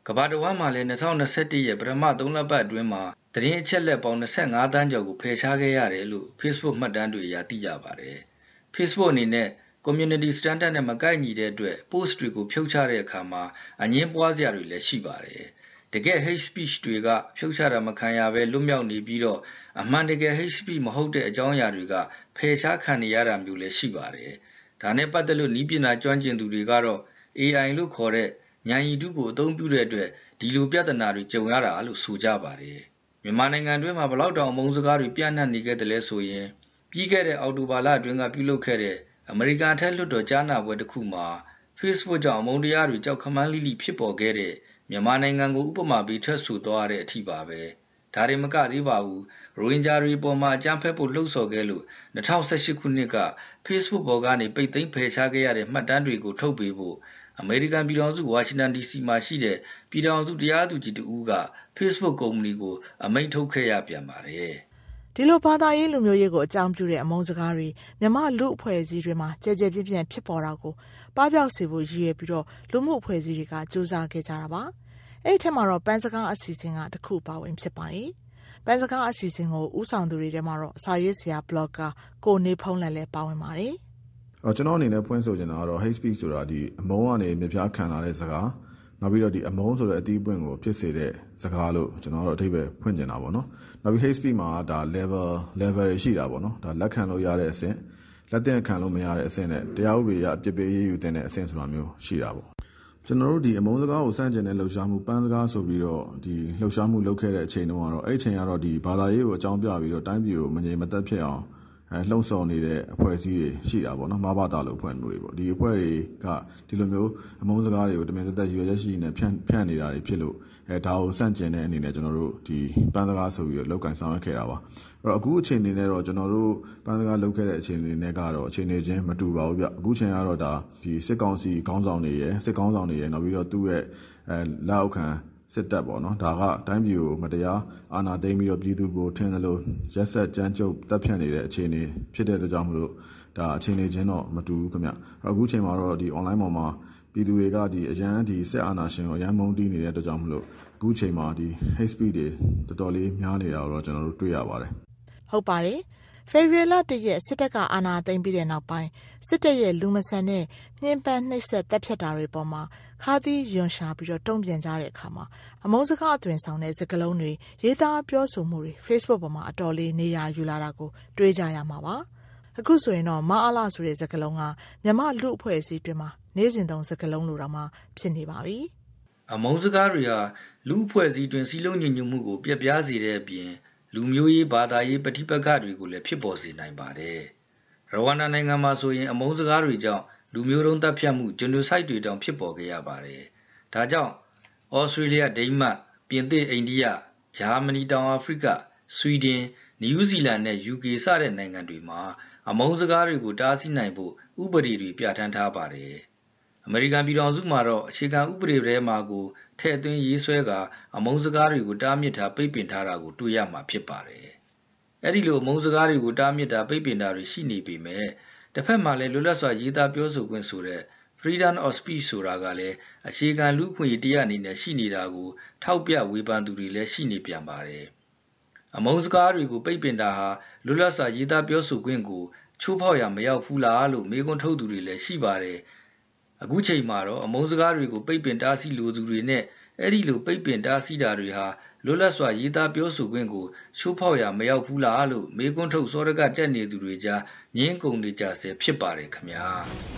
ကမ္ဘာတစ်ဝန်းမှာလည်း2021ရဲ့ပထမ3လပတ်အတွင်းမှာသတင်းအချက်အလက်ပေါင်း25သန်းကျော်ကိုဖယ်ရှားခဲ့ရတယ်လို့ Facebook မှတ်တမ်းတွေအရသိရပါတယ်။ Facebook အနေနဲ့ community standard နဲ့မကိုက်ညီတဲ့အတွက် post တွေကိုဖြုတ်ချတဲ့အခါမှာအငြင်းပွားစရာတွေလည်းရှိပါတယ်။တကယ် hate speech တွေကဖြုတ်ချတာမခံရဘဲလွတ်မြောက်နေပြီးတော့အမှန်တကယ် hate speech မဟုတ်တဲ့အကြောင်းအရာတွေကဖယ်ရှားခံနေရတာမျိုးလည်းရှိပါတယ်။ဒါနဲ့ပတ်သက်လို့နည်းပညာကျွမ်းကျင်သူတွေကတော့ AI လို့ခေါ်တဲ့ဉာဏ်ရည်တုကိုအသုံးပြုတဲ့အတွက်ဒီလိုပြဿနာတွေကြုံရတာလို့ဆိုကြပါတယ်။မြန်မာနိုင်ငံတွင်းမှာဘလောက်တောင်အမုန်းစကားတွေပြန့်နှံ့နေခဲ့တယ်လဲဆိုရင်ပြီးခဲ့တဲ့အောက်တိုဘာလအတွင်းကပြုလုပ်ခဲ့တဲ့အမေရိကန်အထက်လွှတ်တော်ကြားနာပွဲတစ်ခုမှာ Facebook ကြောင့်အမုန်းတရားတွေကြောက်ခမန်းလိလိဖြစ်ပေါ်ခဲ့တဲ့မြန်မာနိုင်ငံကိုဥပမာပေးထွက်ဆိုသွားတဲ့အထိပါပဲ။ဒါတွေမကသေးပါဘူး။ရိုဟင်ဂျာတွေပေါ်မှာအကြမ်းဖက်ဖို့လှုံ့ဆော်ခဲ့လို့2018ခုနှစ်က Facebook ပေါ်ကနေပိတ်သိမ်းဖယ်ရှားခဲ့ရတဲ့မှတ်တမ်းတွေကိုထုတ်ပေးဖို့အမေရိကန်ပြည်ထောင်စုဝါရှင်တန် DC မှာရှိတဲ့ပြည်ထောင်စုတရားသူကြီးတဦးက Facebook ကုမ္ပဏီကိုအမိန့်ထုတ်ခဲ့ရပြန်ပါတယ်။ဒီလိုဘာသာရေးလူမျိုးရေးကိုအကြောင်းပြုတဲ့အမုန်းစကားတွေမြန်မာလူအဖွဲ့အစည်းတွေမှာကြဲကြဲပြန့်ပြန့်ဖြစ်ပေါ်တာကိုပပျောက်စေဖို့ရည်ရွယ်ပြီးတော့လူမှုအဖွဲ့အစည်းတွေကစူးစမ်းခဲ့ကြတာပါ။အဲ့ဒီထက်မှာတော့ပန်းစကားအစီအစဉ်ကတစ်ခုပါဝင်ဖြစ်ပါတယ်။ပန်းစကားအစီအစဉ်ကိုဦးဆောင်သူတွေထဲမှာတော့စာရေးဆရာ blogger ကိုနေဖုံးလည်းပါဝင်ပါတယ်။ကျွန်တော်အနေနဲ့ဖွင့်ဆိုချင်တာကတော့ hate speech ဆိုတာဒီအမုန်းကနေမြပြခံလာတဲ့စကားနောက်ပြီးတော့ဒီအမုန်းဆိုတဲ့အသီးပွင့်ကိုဖြစ်စေတဲ့စကားလို့ကျွန်တော်တို့အဓိပ္ပာယ်ဖွင့်ကျင်တာပေါ့နော်။နောက်ပြီး hate speech မှာဒါ level တွေရှိတာပေါ့နော်။ဒါလက်ခံလို့ရတဲ့အဆင့်လက်သင့်ခံလို့မရတဲ့အဆင့်နဲ့တရားဥပဒေအပြစ်ပေးရေးယူတဲ့အဆင့်ဆိုတာမျိုးရှိတာပေါ့။ကျွန်တော်တို့ဒီအမုန်းစကားကိုစန့်ကျင်တဲ့လှုပ်ရှားမှုပန်းစကားဆိုပြီးတော့ဒီလှုပ်ရှားမှုလုပ်ခဲ့တဲ့အချိန်တုန်းကတော့အဲ့အချိန်ကတော့ဒီဘာသာရေးကိုအကြောင်းပြပြီးတော့တိုင်းပြည်ကိုမငြိမ်မသက်ဖြစ်အောင်လှုံ့ဆော်နေတဲ့အဖွဲ့အစည်းတွေရှိတာပေါ့နော်မဘာသာလို့အဖွဲ့မျိုးတွေပေါ့ဒီအဖွဲ့တွေကဒီလိုမျိုးအမုန်းစကားတွေကိုတမင်သက်ရွေရက်ရှိနေဖြန့်နေတာတွေဖြစ်လို့ဒါကိုစန့်ကျင်တဲ့အနေနဲ့ကျွန်တော်တို့ဒီပန်းစကားဆိုပြီးတော့လောက်ကင်ဆောင်ရွက်ခဲ့တာပါအဲ့တော့အခုအချိန်နေနဲ့တော့ကျွန်တော်တို့ပန်းစကားလုပ်ခဲ့တဲ့အချိန်တွေနဲ့ကတော့အချိန်တွေချင်းမတူပါဘူးဗျအခုချိန်ကတော့ဒါဒီစစ်ကောင်စီခေါင်းဆောင်တွေရယ်စစ်ခေါင်းဆောင်တွေရယ်နောက်ပြီးတော့သူ့ရဲ့လက်အောက်ခံစစ်တပ်ပေါ့နော်ဒါကတိုင်းပြည်ကိုမတရားအာဏာသိမ်းပြီးတော့ပြည်သူကိုထင်သလိုရက်ဆက်ကြမ်းကြုတ်တပ်ဖြတ်နေတဲ့အခြေအနေဖြစ်တဲ့အတွက်ကြောင့်မလို့ဒါအခြေအနေချင်းတော့မတူဘူးခင်ဗျအခုချိန်မှာတော့ဒီ online ပေါ်မှာပြည်သူတွေကဒီအရန်ဒီစစ်အာဏာရှင်ကိုအရန်မုန်းတီးနေတဲ့အတွက်ကြောင့်မလို့အခုချိန်မှာဒီ hate speech တွေတော်တော်လေးများနေတာတော့ကျွန်တော်တို့တွေ့ရပါတယ်ဟုတ်ပါတယ်ဖေဖော်ဝါရီလ 1 ရက်စစ်တပ်ကအာဏာသိမ်းပြီးတဲ့နောက်ပိုင်းစစ်တပ်ရဲ့လူမဆန်တဲ့ညှဉ်းပန်းနှိပ်စက်တပ်ဖြတ်တာတွေပေါ်မှာခါးသီးယွန်ရှာပြီးတော့တုံ့ပြန်ကြတဲ့အခါမှာအမုန်းစကားအသွင်ဆောင်တဲ့စကားလုံးတွေရေးသားပြောဆိုမှုတွေ Facebook ပေါ်မှာအတော်လေးနေရာယူလာတာကိုတွေးကြရမှာပါအခုဆိုရင်တော့မအားလားဆိုတဲ့စကားလုံးကမြန်မာလူအဖွဲ့အစည်းတွေမှာနေ့စဉ်သုံးစကားလုံးလိုတောင်မှဖြစ်နေပါပြီအမုန်းစကားတွေဟာလူအဖွဲ့အစည်းတွင်စီလုံးညဉ့်ညွတ်မှုကိုပြက်ပြားစေတဲ့အပြင်လူမျိုးရေးဘာသာရေးပဋိပက္ခတွေကိုလည်းဖြစ်ပေါ်စေနိုင်ပါတယ်။ရဝန္ဒာနိုင်ငံမှာဆိုရင်အမုန်းစကားတွေကြောင့်လူမျိုးတုံးတပ်ဖြတ်မှုဂျနိုဆိုက်တွေတောင်ဖြစ်ပေါ်ခဲ့ရပါတယ်။ဒါကြောင့်ဩစတြေးလျ၊ဒိန်းမတ်၊ပြင်သစ်၊အိန္ဒိယ၊ဂျာမနီ၊တောင်အာဖရိက၊ဆွီဒင်၊နယူးဇီလန်နဲ့ UK စတဲ့နိုင်ငံတွေမှာအမုန်းစကားတွေကိုတားဆီးနိုင်ဖို့ဥပဒေတွေပြဋ္ဌာန်းထားပါတယ်။အမေရိကန်ပြည်ထောင်စုမှာတော့အခြေခံဥပဒေထဲမှာကိုထည့်သွင်းရေးဆွဲကအမုန်းစကားတွေကိုတားမြစ်ထားပိတ်ပင်ထားတာကိုတွေ့ရမှာဖြစ်ပါတယ်။အဲဒီလိုအမုန်းစကားတွေကိုတားမြစ်တာပိတ်ပင်တာတွေရှိနေပေမဲ့တစ်ဖက်မှာလည်းလွတ်လပ်စွာရေးသားပြောဆိုခွင့်ဆိုတဲ့ freedom of speech ဆိုတာကလည်းအခြေခံလူ့အခွင့်အရေးတရားအနေနဲ့ရှိနေတာကိုထောက်ပြဝေဖန်သူတွေလည်းရှိနေပြန်ပါတယ်။အမုန်းစကားတွေကိုပိတ်ပင်တာဟာလွတ်လပ်စွာရေးသားပြောဆိုခွင့်ကိုချိုးဖောက်ရမရောက်ဘူးလားလို့မေးခွန်းထုတ်သူတွေလည်းရှိပါတယ်။အခုချိန်မှာတော့အမုန်းစကားတွေကိုပိတ်ပင်တားဆီးလိုသူတွေနဲ့အဲ့ဒီလိုပိတ်ပင်တားဆီးတာတွေဟာလွတ်လပ်စွာရေးသားပြောဆိုခွင့်ကိုချိုးဖောက်ရမရောက်ဘူးလားလို့မေးခွန်းထုတ်စောရကတက်နေသူတွေကြားငင်းကုန်နေကြဆဲဖြစ်ပါတယ်ခင်ဗျာ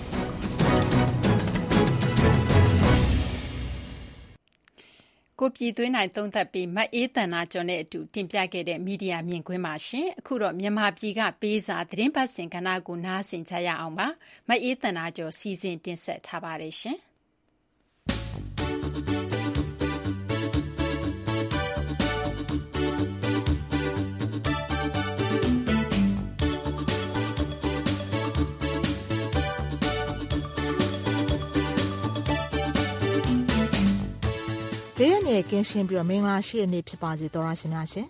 ကိုပြည်သွင်းနိုင်သုံးသပ်ပြီးမအေးတန်နာကျော်နဲ့အတူတင်ပြခဲ့တဲ့မီဒီယာမြင်ကွင်းပါရှင်အခုတော့မြန်မာပြည်ကပေးစာသတင်းပတ်စင်ကဏ္ဍကိုနားဆင်ကြရအောင်ပါမအေးတန်နာကျော်စီစဉ်တင်ဆက်ထားပါတယ်ရှင်ဘေးရန်ရဲ့ကင်းရှင်းပြီးတော့မင်္ဂလာရှိတဲ့နေ့ဖြစ်ပါစေသောရရှင်များရှင်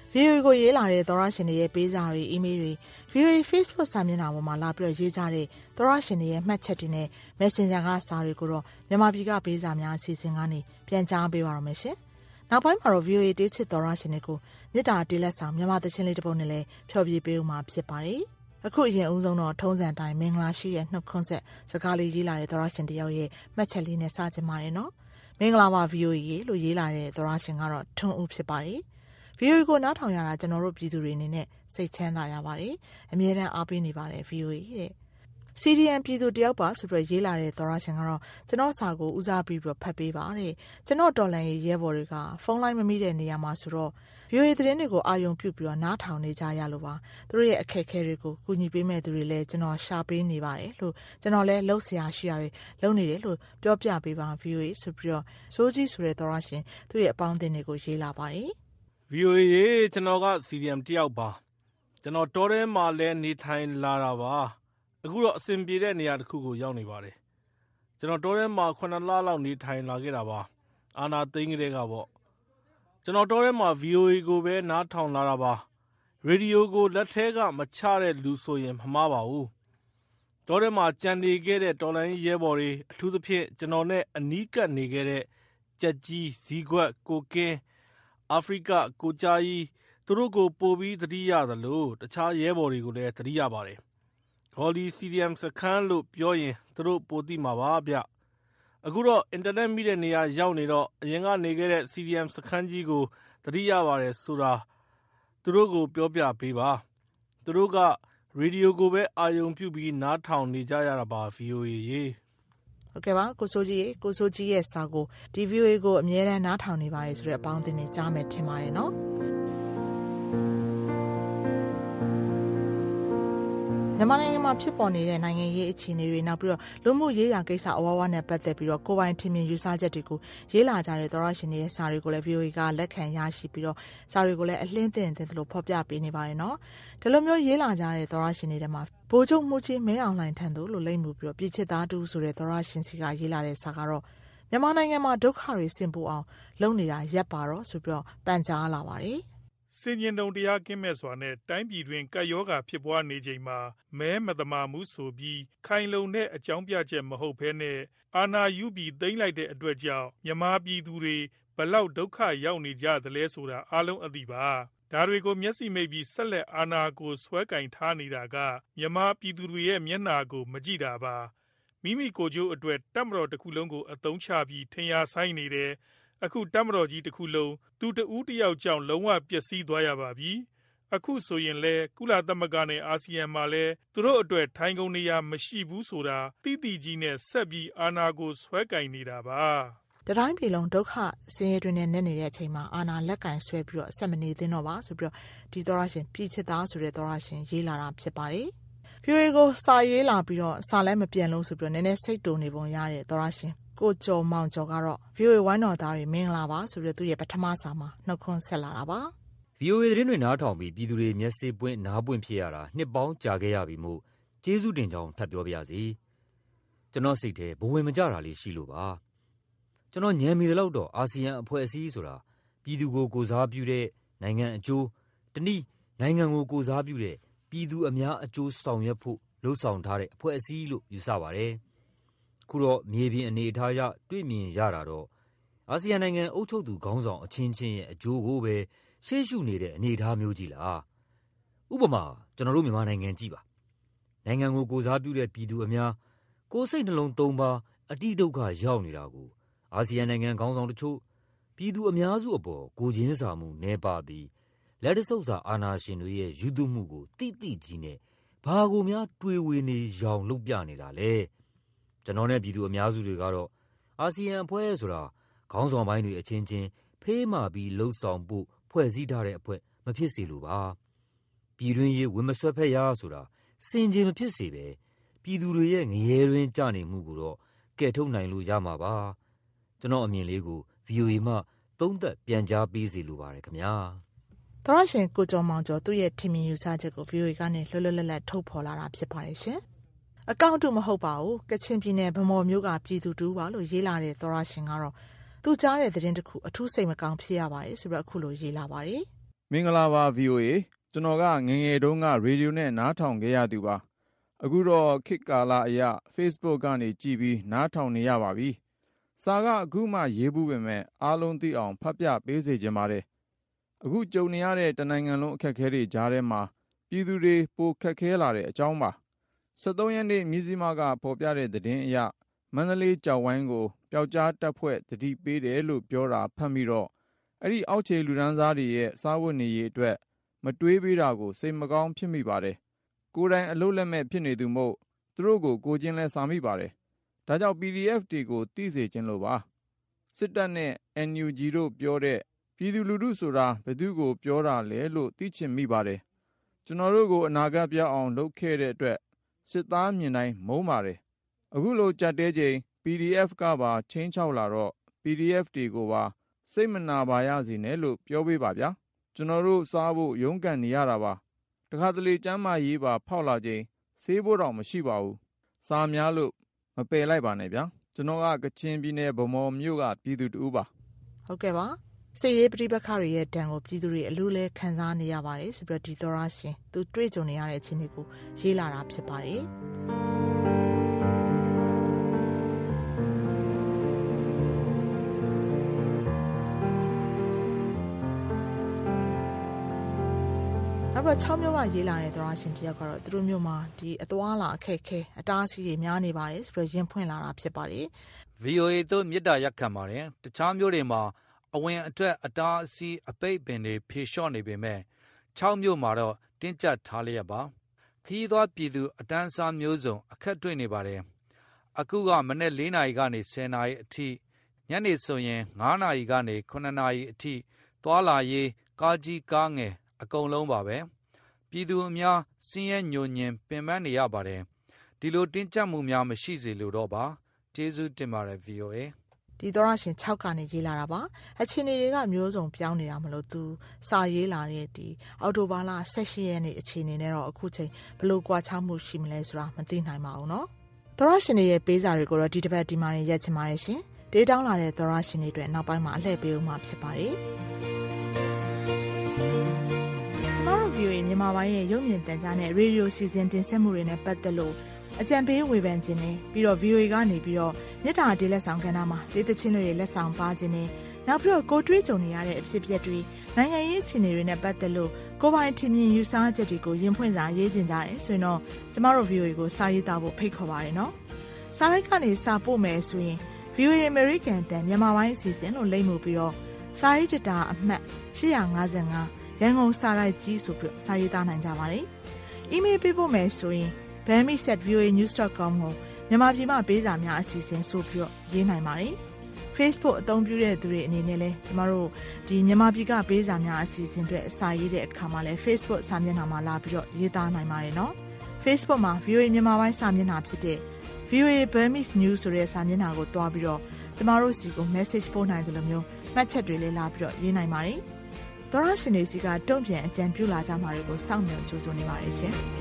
VOA ကိုရေးလာတဲ့သောရရှင်တွေရဲ့ပေးစာတွေအီးမေးလ်တွေ VOA Facebook စာမျက်နှာပေါ်မှာလာပြီးရေးကြတဲ့သောရရှင်တွေရဲ့မှတ်ချက်တွေနဲ့ Messenger ကစာတွေကိုတော့မြန်မာပြည်ကပေးစာများအစီအစဉ်ကနေပြန်ကြားပေးပါရမယ်ရှင်။နောက်ပိုင်းမှာတော့ VOA တေးချစ်သောရရှင်တွေကိုမြစ်တာတေးလက်ဆောင်မြန်မာသချင်းလေးတစ်ပုဒ်နဲ့လည်းဖျော်ဖြေပေးဦးမှာဖြစ်ပါတယ်။အခုအရင်ဦးဆုံးတော့ထုံးစံတိုင်းမင်္ဂလာရှိရဲ့နှုတ်ခွန်းဆက်စကားလေးရေးလာတဲ့သောရရှင်တယောက်ရဲ့မှတ်ချက်လေးနဲ့စကြပါတယ်နော်။မင်္ဂလာပါ VOA လို့ရေးလာတဲ့သောရရှင်ကတော့ထွန်းဦးဖြစ်ပါတယ်။ VOA ကိုနားထောင်ရတာကျွန်တော်တို့ပြည်သူတွေအနေနဲ့စိတ်ချမ်းသာရပါတယ်။အမြဲတမ်းအားပေးနေပါတယ် VOA တဲ့ CDM ပြည်သူတယောက်ပါဆိုပြီးရေးလာတဲ့သောရရှင်ကတော့ကျွန်တော်စာကိုဦးစားပြီးဖတ်ပေးပါတဲ့ကျွန်တော်တော်လန်ရေးရဲဘော်တွေကဖုန်းလိုင်းမမိတဲ့နေရာမှာဆိုတော့ VOA သတင်းတွေကိုအာရုံပြုပြီးနားထောင်နေကြရလို့ပါသူတို့ရဲ့အခက်အခဲတွေကိုကူညီပေးမဲ့သူတွေလည်းကျွန်တော်ရှာပေးနေပါတယ်လို့ကျွန်တော်လည်းလှုပ်ရှားရှိရတယ်လုပ်နေတယ်လို့ပြောပြပေးပါ VOA ဆိုပြီးတော့စိုးကြီးဆိုတဲ့သောရရှင်သူ့ရဲ့အပေါင်းအသင်းတွေကိုရေးလာပါတယ် VOA ရေကျွန်တော်က CDM တယောက်ပါကျွန်တော်တောထဲမှာလဲနေထိုင်လာတာပါအခုတော့အဆင်ပြေတဲ့နေရာတစ်ခုကိုရောက်နေပါတယ်ကျွန်တော်တောထဲမှာ9လလောက်နေထိုင်လာခဲ့တာပါအာနာသိန်းကလေးကပေါ့ကျွန်တော်တောထဲမှာ VOA ကိုပဲနားထောင်လာတာပါရေဒီယိုကိုလက်ထဲကမချတဲ့လူဆိုရင်မမှားပါဘူးတောထဲမှာကြံနေခဲ့တဲ့တော်လိုင်းရဲဘော်တွေအထူးသဖြင့်ကျွန်တော်နဲ့အနီးကပ်နေခဲ့တဲ့ကြက်ကြီးဇီကွက်ကိုကင်းအာဖရိကကိုကြားကြီးသူတို့ကိုပို့ပြီးသတိရသလိုတခြားရဲဘော်တွေကိုလည်းသတိရပါတယ်။ခေါ်လီ CDM စခန်းလို့ပြောရင်သူတို့ပိုသိမှာပါဗျ။အခုတော့အင်တာနက်မိတဲ့နေရာရောက်နေတော့အရင်ကနေခဲ့တဲ့ CDM စခန်းကြီးကိုသတိရပါတယ်ဆိုတာသူတို့ကိုပြောပြပေးပါ။သူတို့ကရေဒီယိုကိုပဲအာရုံပြုပြီးနားထောင်နေကြရတာပါ VOA ရေ။ဟုတ်ကဲ့ပါကိုစိုးကြီးရဲ့စာကိုဒီ VOA ကိုအမြဲတမ်းနားထောင်နေပါလေဆိုတဲ့အပေါင်းအသင်းတွေကြားမယ်ထင်ပါတယ်နော်မြန်မာနိုင်ငံမှာဖြစ်ပေါ်နေတဲ့နိုင်ငံရေးအခြေအနေတွေနောက်ပြီးတော့လူမှုရေးရာကိစ္စအဝဝနဲ့ပတ်သက်ပြီးတော့ကိုယ်ပိုင်ထင်မြင်ယူဆချက်တွေကိုရေးလာကြတဲ့သောရရှင်တွေရဲ့စာတွေကိုလည်း VOA ကလက်ခံရရှိပြီးတော့စာတွေကိုလည်းအလင်းသင့်လို့ဖော်ပြပေးနေပါတယ်နော်ဒီလိုမျိုးရေးလာကြတဲ့သောရရှင်တွေထဲမှာဗိုလ်ချုပ်မှုကြီးမင်းအောင်လှိုင်ထံသို့လို့လိမ့်မှုပြီးတော့ပြည်ချစ်သားတူဆိုတဲ့သောရရှင်စီကရေးလာတဲ့စာကတော့မြန်မာနိုင်ငံမှာဒုက္ခတွေဆင်ပိုအောင်လုပ်နေတာရပ်ပါတော့ဆိုပြီးတော့ပန်ကြားလာပါတယ်စင်ကျင်တုံတရားကင်းမဲ့စွာနဲ့တိုင်းပြည်တွင်ကပ်ရောဂါဖြစ်ပွားနေချိန်မှာမဲမတမာမှုဆိုပြီးခိုင်လုံတဲ့အကြောင်းပြချက်မဟုတ်ဘဲနဲ့အာဏာယူပြီးသိမ်းလိုက်တဲ့အတွက်ကြောင့်မြန်မာပြည်သူတွေဘလောက်ဒုက္ခရောက်နေကြသလဲဆိုတာအားလုံးအသိပါဒါတွေကိုမျက်စိမိတ်ပြီးဆက်လက်အာဏာကိုဆွဲကင်ထားနေတာကမြန်မာပြည်သူတွေရဲ့မျက်နှာကိုမကြည့်တာပါမိမိကိုယ်ကျိုးအတွက်တပ်မတော်တစ်ခုလုံးကိုအသုံးချပြီးထင်ရှားဆိုင်နေတယ်အခုတပ်မတော်ကြီးတစ်ခုလုံးသူတဦးတယောက်ကြောင့်လုံးဝပျက်စီးသွားရပါပြီအခုဆိုရင်လဲကုလသမဂ္ဂနဲ့အာဆီယံမှာလဲသူတို့အတွက်ထိုင်ကုန်နေရမရှိဘူးဆိုတာတိတိကြီးနဲ့ဆက်ပြီးအာဏာကိုဆွဲကင်နေတာပါတတိုင်းပြည်လုံးဒုက္ခဆင်းရဲတွင်နဲ့နေနေတဲ့အချိန်မှာအာဏာလက်ကင်ဆွဲပြီးတော့ဆက်မနေသင့်တော့ပါဆိုပြီးတော့ဒီသောရရှင်ပြည်ချစ်သားဆိုတဲ့သောရရှင်ရေးလာတာဖြစ်ပါတယ်VOA ကိုစာရေးလာပြီးတော့စာလည်းမပြန်လို့ဆိုပြီးတော့နည်းနည်းစိတ်တုန်နေပုံရတဲ့သောရရှင်ကိုကျော်မောင်ကျော်ကတော့ VOA ဝိုင်းတော်သားတွေမင်္ဂလာပါဆိုပြီးသူ့ရဲ့ပထမစာမှာနှုတ်ခွန်းဆက်လာတာပါ VOA သတင်းတွေနားထောင်ပြီးပြည်သူတွေမျက်စိပွင့်နားပွင့်ဖြစ်ရတာနှစ်ပေါင်းကြာခဲ့ရပြီမို့ကျေးဇူးတင်ကြောင်းထပ်ပြောပြရစီကျွန်တော်စိတ်ထဲဘဝင်မကြတာလေးရှိလို့ပါကျွန်တော်ညံမိတဲ့လောက်တော့အာဆီယံအဖွဲ့အစည်းဆိုတာပြည်သူကိုကိုစားပြုတဲ့နိုင်ငံအကျိုးတနည်းနိုင်ငံကိုကိုစားပြုတဲ့ပြည်သူအများအကျိုးဆောင်ရွက်ဖို့လှုံ့ဆော်ထားတဲ့အဖွဲ့အစည်းလို့ယူဆပါတယ်ခုတော့မြေပြင်အနေအထားအရတွေ့မြင်ရတာတော့အာဆီယံနိုင်ငံအုပ်ချုပ်သူခေါင်းဆောင်အချင်းချင်းရဲ့အကျိုးကိုပဲရှေ့ရှုနေတဲ့အနေအထားမျိုးကြီးလားဥပမာကျွန်တော်တို့မြန်မာနိုင်ငံကြည့်ပါနိုင်ငံကိုကိုစားပြုတဲ့ပြည်သူအများကိုယ်စိတ်နှလုံးသုံးပါအတိဒုက္ခရောက်နေတာကိုအာဆီယံနိုင်ငံခေါင်းဆောင်တချို့ပြည်သူအများစုအပေါ်ကိုချင်းစာမှုနှဲပါပြီးလက်တဆုပ်စာအာဏာရှင်တွေရဲ့ယူသွမှုကိုတိတိကြီးနဲ့ဘာကိုများတွေးဝေနေရောင်လုပ်ပြနေတာလဲကျွန်တော်နဲ့ပြည်သူအများစုတွေကတော့အာဆီယံအဖွဲ့ဆိုတာခေါင်းဆောင်ပိုင်းတွေအချင်းချင်းဖေးမှပြီးလှုပ်ဆောင်ဖို့ဖွဲ့စည်းထားတဲ့အဖွဲ့မဖြစ်စေလိုပါပြည်တွင်းရေးဝင်မဆွဲဖက်ရဆိုတာစင်ကြယ်မဖြစ်စေပဲပြည်သူတွေရဲ့ငရဲတွင်ကြနေမှုကိုတော့ကဲထုတ်နိုင်လို့ရမှာပါကျွန်တော်အမြင်လေးကို VOA မှသုံးသပ်ပြန်ကြားပေးစီလိုပါတယ်ခင်ဗျာသောရရှင်ကိုကျော်မောင်ကျော်သူ့ရဲ့ထင်မြင်ယူဆချက်ကို VOA ကနေလွတ်လွတ်လပ်လပ်ထုတ်ဖော်လာတာဖြစ်ပါတယ်ရှင်အကောင့်တူမဟုတ်ပါဘူးကချင်ပြည်နယ်ဗမော်မြို့ကပြည်သူတူပါလို့ရေးလာတဲ့သောရရှင်ကတော့သူကြားတဲ့သတင်းတစ်ခုအထူးစိတ်မကောင်းဖြစ်ရပါတယ်ဆိုပြီးအခုလိုရေးလာပါတယ်မင်္ဂလာပါ VOA ကျွန်တော်ကငယ်ငယ်တုန်းကရေဒီယိုနဲ့နားထောင်ခဲ့ရသူပါအခုတော့ခေတ်ကာလအရ Facebook ကနေကြည့်ပြီးနားထောင်နေရပါပြီစာကအခုမှရေးဘူးပေမဲ့အားလုံးသိအောင်ဖတ်ပြပေးစေချင်ပါတယ်အခုကြုံနေရတဲ့တနိုင်ငံလုံးအခက်အခဲတွေကြားထဲမှာပြည်သူတွေပိုခက်ခဲလာတဲ့အကြောင်းပါ73ရက်နေ့မြစည်းမကဖော်ပြတဲ့သတင်းအရမန္တလေးကြောက်ဝိုင်းကိုပျောက်ကြားတပ်ဖွဲ့တတိပေးတယ်လို့ပြောတာဖတ်ပြီးတော့အဲ့ဒီအောက်ခြေလူဒန်းစားတွေရဲ့စားဝတ်နေရေးအတွက်မတွေးပေးတာကိုစိတ်မကောင်းဖြစ်မိပါတယ်ကိုယ်တိုင်အလုပ်လက်မဲ့ဖြစ်နေသူမို့သူတို့ကိုကိုချင်းလဲစာမိပါတယ်ဒါကြောင့် PDF တွေကိုသိစေခြင်းလို့ပါစစ်တပ်နဲ့ NUG တို့ပြောတဲ့ပြည်သူလူထုဆိုတာဘယ်သူကိုပြောတာလဲလို့သိချင်မိပါတယ်ကျွန်တော်တို့ကိုအနာဂတ်ပြောင်းအောင်လုပ်ခဲ့တဲ့အတွက်စစ်သားမြင်တိုင်းမုန်းပါတယ်အခုလိုကြက်တဲချိန် PDF ကပါချင်းချောက်လာတော့ PDF တွေကိုပါစိတ်မနာပါရစေနဲ့လို့ပြောပေးပါဗျာကျွန်တော်တို့စားဖို့ရုန်းကန်နေရတာပါတခါတလေကျမ်းမာရေးပါဖောက်လာချိန်ဆေးဖို့တော့မရှိပါဘူးစားများလို့မပယ်လိုက်ပါနဲ့ဗျာကျွန်တော်ကကချင်ပြည်နယ်ဗမော်မြို့ကပြည်သူတူပါဟုတ်ကဲ့ပါစစ်ရေးပဋိပက္ခတွေရဲ့တန်ကိုပြည်သူတွေအလူးလဲခံစားနေရပါတယ်ဆိုပြီးတော့ဒီသောရရှင်သူတွေ့ကြုံနေရတဲ့အခြေအနေကိုရေးလာတာဖြစ်ပါတယ်နောက်တော့6မျိုးကရေးလာတဲ့သောရရှင်တယောက်ကတော့သူတို့မျိုးမှာဒီအသွားလာအခက်ခဲအတားအဆီးတွေများနေပါတယ်ဆိုပြီးတော့ရင်ဖွင့်လာတာဖြစ်ပါတယ် VOA တို့မြစ်တာရက်ခံပါတယ်တခြားမျိုးတွေမှာအဝင်အတွက်အတားအဆီးအပိတ်ပင်တွေဖြေလျှော့နေပေမဲ့6မျိုးမှာတော့တင်းကျပ်ထားလျက်ပါခရီးသွားပြည်သူအတန်းစားမျိုးစုံအခက်တွေ့နေပါတယ်အခုကမနေ့4နာရီကနေ10နာရီအထိညနေဆိုရင်9နာရီကနေ9နာရီအထိသွားလာရေးကားကြီးကားငယ်အကုန်လုံးပါပဲပြည်သူအများစင်းရဲညိုညင်ပင်ပန်းနေရပါတယ်ဒီလိုတင်းကျပ်မှုများမရှိစေလိုတော့ပါကျေးဇူးတင်ပါတယ် VOA ဒီသောရရှင်6ကနေရေးလာတာပါအခြေအနေတွေကမျိုးစုံပြောင်းနေတာမလို့သူစာရေးလာတဲ့ဒီအော်တိုဘာလ18ရက်နေ့အခြေအနေနဲ့တော့အခုချိန်ဘလို့ကွာခြားမှုရှိမလဲဆိုတာမသိနိုင်ပါဘူးเนาะသောရရှင်တွေရဲ့ပေးစာတွေကိုတော့ဒီတစ်ပတ်ဒီမှာနေရက်ချင်ပါတယ်ရှင်ဒေးတောင်းလာတဲ့သောရရှင်တွေအတွက်နောက်ပိုင်းမှာအလှည့်ပေးဦးမှာဖြစ်ပါတယ်ကျမတို့ VOA မြန်မာပိုင်းရဲ့ရုပ်မြင်သံကြားနဲ့ရေဒီယိုစီစဉ်တင်ဆက်မှုတွေနဲ့ပတ်သက်လို့အကြံပေးဝေဖန်ခြင်းနဲ့ပြီးတော့ VOA ကနေပြီးတော့မြစ်တာဒေးလက်ဆောင်ကဏ္ဍမှာဒေသချင်းတွေလက်ဆောင်ပါခြင်းနဲ့နောက်ပြီးတော့ကိုတွေးကြုံနေရတဲ့အဖြစ်အပျက်တွေနိုင်ငံရေးအခြေအနေတွေနဲ့ပတ်သက်လို့ကိုပိုင်ထင်မြင်ယူဆချက်တွေကိုရင်ဖွင့်စာရေးခြင်းကြတယ်ဆိုရင်တော့ကျမတို့ VOA ကိုစာရေးသားဖို့ဖိတ်ခေါ်ပါတယ်နော်စာရိုက်ကနေစာပို့မယ်ဆိုရင် VOA American တန်မြန်မာပိုင်းအစီအစဉ်လို့လိမ့်မှုပြီးတော့စာရေးတတာအမှတ်855ရန်ကုန်စာရိုက်ကြီးဆိုပြီးစာရေးသားနိုင်ကြပါတယ်။ email ပေးဖို့မယ်ဆိုရင် bami@voanews.com ကိုမြန်မာပြည်မှာပေးစာများအစီအစဉ်ဆိုပြီးရေးနိုင်ပါတယ်။ Facebook အသုံးပြုတဲ့သူတွေအနေနဲ့လည်းကျမတို့ဒီမြန်မာပြည်ကပေးစာများအစီအစဉ်တွေအစာရေးတဲ့အခါမှာလည်း Facebook စာမျက်နှာမှာလာပြီးတော့ရေးသားနိုင်ပါတယ်နော်။ Facebook မှာ VOA မြန်မာပိုင်းစာမျက်နှာဖြစ်တဲ့ VOA Burmese News ဆိုတဲ့စာမျက်နှာကိုတွားပြီးတော့ကျမတို့စီကို message ပို့နိုင်တယ်လို့မျိုးမှတ်ချက်တွေလည်းလာပြီးတော့ရေးနိုင်ပါတယ်။သောရရှင်တွေစီကတုံ့ပြန်အကြံပြုလာကြမှာတွေကိုစောင့်မျှော်ကြိုးစားနေပါတယ်ရှင်။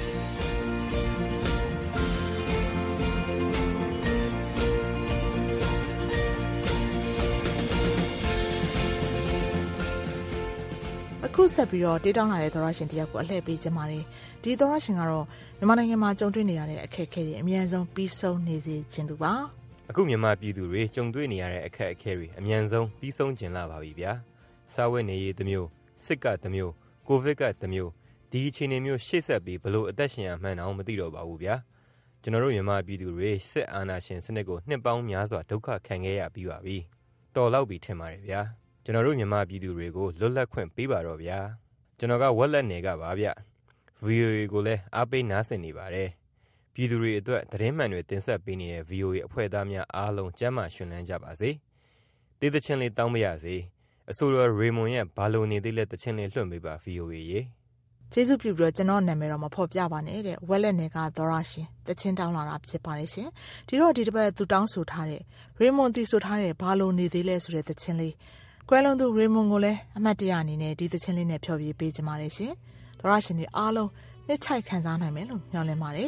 အခုဆက်ပြီးတော့တေးတောင်းလာတဲ့သောရရှင်တယောက်ကိုအလှည့်ပေးခြင်းပါတယ်ဒီသောရရှင်ကတော့မြန်မာနိုင်ငံမှာကြုံတွေ့နေရတဲ့အခက်အခဲတွေအများဆုံးပြီးဆုံးနေစေခြင်းသူပါအခုမြန်မာပြည်သူတွေကြုံတွေ့နေရတဲ့အခက်အခဲတွေအများဆုံးပြီးဆုံးခြင်းလာပါပြီဗျာစားဝတ်နေရေးတစ်မျိုးစစ်ကတစ်မျိုးကိုဗစ်ကတစ်မျိုးဒီအခြေအနေမျိုးရှေ့ဆက်ပြီးဘလို့အသက်ရှင်ရမှန်းအောင်မသိတော့ပါဘူးဗျာကျွန်တော်တို့မြန်မာပြည်သူတွေစစ်အာဏာရှင်စနစ်ကိုနှစ်ပေါင်းများစွာဒုက္ခခံခဲ့ရပြီးပါပြီတော်လောက်ပြီထင်ပါတယ်ဗျာကျွန်တော်တို့မြန်မာပြည်သူတွေကိုလွတ်လပ်ခွင့်ပေးပါတော့ဗျာကျွန်တော်ကဝက်လက်နယ်ကပါဗျ VOA ကိုလည်းအားပေးနားဆင်နေပါတယ်ပြည်သူတွေအတွက်သတင်းမှန်တွေတင်ဆက်ပေးနေတဲ့ VOA အဖွဲ့သားများအားလုံးကျန်းမာရှင်လန်းကြပါစေတေးသချင်းလေးတောင်းပါရစေအဆိုတော်ရေမွန်ရဲ့ဘာလို့နေသေးလဲသချင်းလေးလွှင့်ပေးပါ VOA ရေကျေးဇူးပြုပြီးတော့ကျွန်တော်နာမည်တော့မဖော်ပြပါနဲ့တဲ့ဝက်လက်နယ်ကသောရရှင်သချင်းတောင်းလာတာဖြစ်ပါတယ်ရှင်ဒီတော့ဒီတစ်ပတ်သူတောင်းဆိုထားတဲ့ရေမွန်တီဆိုထားတဲ့ဘာလို့နေသေးလဲဆိုတဲ့သချင်းလေးကွယ်လွန်သူရေမွန်ကိုလည်းအမှတ်တရအနေနဲ့ဒီသချင်းလေးနဲ့ဖျော်ဖြေပေးကြပါတယ်ရှင်သောရရှင်တွေအားလုံးနှစ်ချိုက်ခံစားနိုင်မယ်လို့မျှော်လင့်ပါတယ်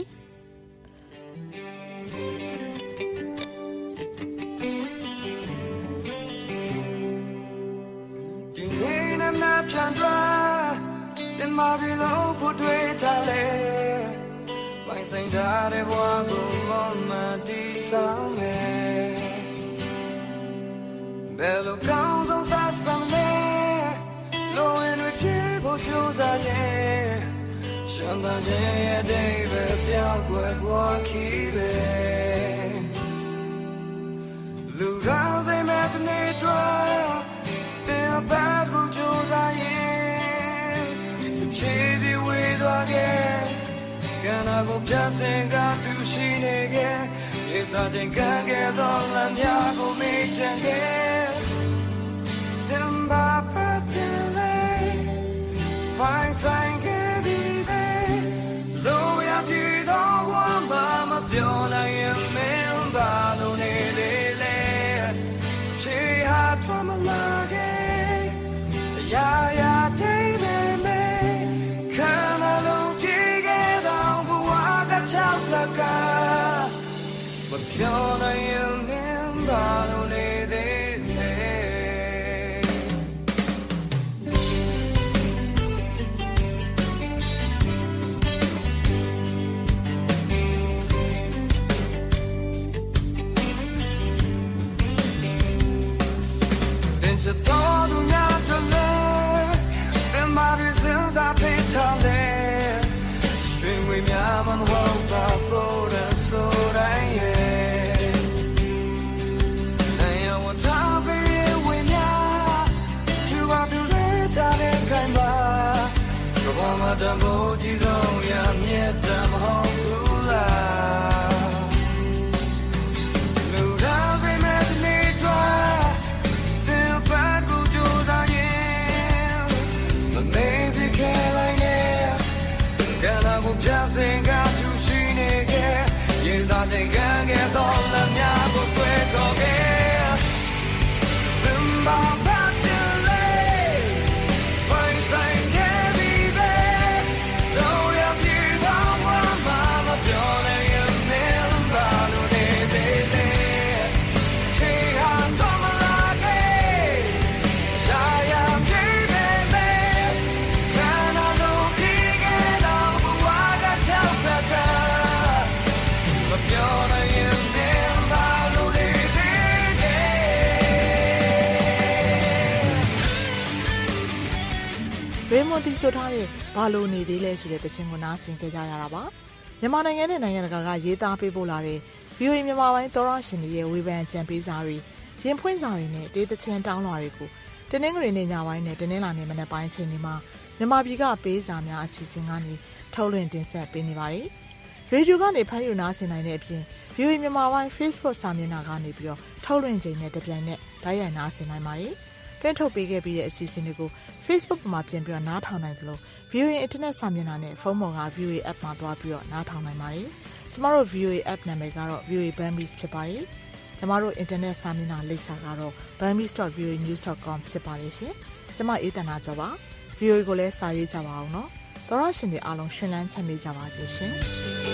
ဒီနေ့နမနာပြန်သွားမာရီလို့ကိုတွေ့ထားလေပိုင်ဆိုင်ထားတဲ့ဘဝကိုမတီးဆောင်မယ်ဘယ်လိုကောင်းဆုံးသာစမ်းလဲလိုရင်တွေပြေဖို့ကြိုးစားရဲ့ရှမ်းသားရဲ့အတိတ်ပဲပြောင်းကွယ်ဘဝခီးပဲလူကောင်းစိတ်မဲ့ကနေတော့တင်ပါဖို့ကြိုးစားရဲ့ချေပြီးဝေးသွားခဲ့ကံနာကိုပြစင်ကသူရှိနေခဲ့ရေစားခြင်းကံခဲ့တော့လမ်းများကိုမေ့ချင်ခဲ့တင်ပါပတ်တယ်လေဖိုင်ဆိုင်ခဲ့ပြီးပဲလိုရပြီးတော့ဝမ်းမပြောနိုင်ရင်မင်းပါလို့နေလေလေချေဟာထွမ်းမလာခဲ့ရာရာတိတ်ပဲမဲခံလာလို့ပြေခဲ့တော့ဘဝကချောက်ကကမပြောနိုင်ရင်မင်းပါလို့နေသေးတယ်တင်ချတော်သူများတို့လည်းမာရီစင်စားပေးထားလေရွှေငွေများမဟုတ်ပါဘူးတဲ့ဆိုတိုင်းရဲ့နိုင်ဝတ်ထားပေးဝေများသူကပြလဲကြတဲ့ခိုင်ပါဘာမှတမ်းဖို့ကြီးဆုံးရမြတ်တမ်းမဟုတ်ဘူးလားလူသားစိတ်မဲ့နေတော့တင်ပါကိုကြိုးစားရင်မမေ့ပြခဲ့လိုက်နဲ့ကံနာကိုပြစင်ကသူရှိနေခဲ့ရင်သာတဲ့ကံခဲ့တော့လမ်းများကိုတွေ့တော့ခဲ့တင်ပါပတ်တယ်လေပိုင်ဆိုင်ခဲ့ပြီးပဲတော့ရပြေတော့ဝမ်းမပြောနိုင်ရင်မင်းပါလို့နေသေးတယ်ချေဟာတော့မလာခဲ့ရှာရပြေပဲပဲခံလာလို့ပြေခဲ့တော့ဘဝကချောက်ကကမပြောနိုင်ရင်မင်းပါလို့နေသေးတယ်ရေမွန်တီဆိုထားတဲ့ဘာလို့နေသေးလဲဆိုတဲ့တခြင်းကိုနားဆင်ကြကြရတာပါမြန်မာနိုင်ငံနဲ့နိုင်ငံတကာကရေးသားပေးပို့လာတဲ့ VOA မြန်မာပိုင်းသောရရှင်တွေရဲ့ဝေဖန်ကြံပေးစာတွေရင်ဖွင့်စာတွေနဲ့တေးသခြင်းတောင်းလာတွေကိုတနင်္ဂနွေနေ့ညပိုင်းနဲ့တနင်္လာနေ့မနက်ပိုင်းချိန်တွေမှာမြန်မာပြည်ကပေးစာများအစီအစဉ်ကနေထုတ်လွှင့်တင်ဆက်ပေးနေပါတယ်ရေဒီယိုကနေဖမ်းယူနားဆင်နိုင်တဲ့အပြင် VOA မြန်မာပိုင်း Facebook စာမျက်နှာကနေပြီးတော့ထုတ်လွှင့်ချိန်နဲ့တပြိုင်နက်ဓာတ်ရိုက်နားဆင်နိုင်ပါတယ်တွင်းထုတ်ပေးခဲ့ပြီးတဲ့အစီအစဉ်တွေကို Facebook မှာပြင်ပြီးတော့နားထောင်နိုင်သလို VOA Internet စာမျက်နှာနဲ့ဖုန်းပေါ်က VOA App မှာသွားပြီးတော့နားထောင်နိုင်ပါတယ်။ကျမတို့ VOA App နာမည်ကတော့ VOA Burmese ဖြစ်ပါတယ်။ကျမတို့ Internet စာမျက်နှာလိပ်စာကတော့ burmese.voanews.com ဖြစ်ပါတယ်ရှင်။ကျမအေးတနာကျော်ပါ။ VOA ကိုလည်းစာရေးကြပါအောင်နော်။သောရရှင်တွေအားလုံးရှင်လန်းချမ်းမြေ့ကြပါစေရှင်။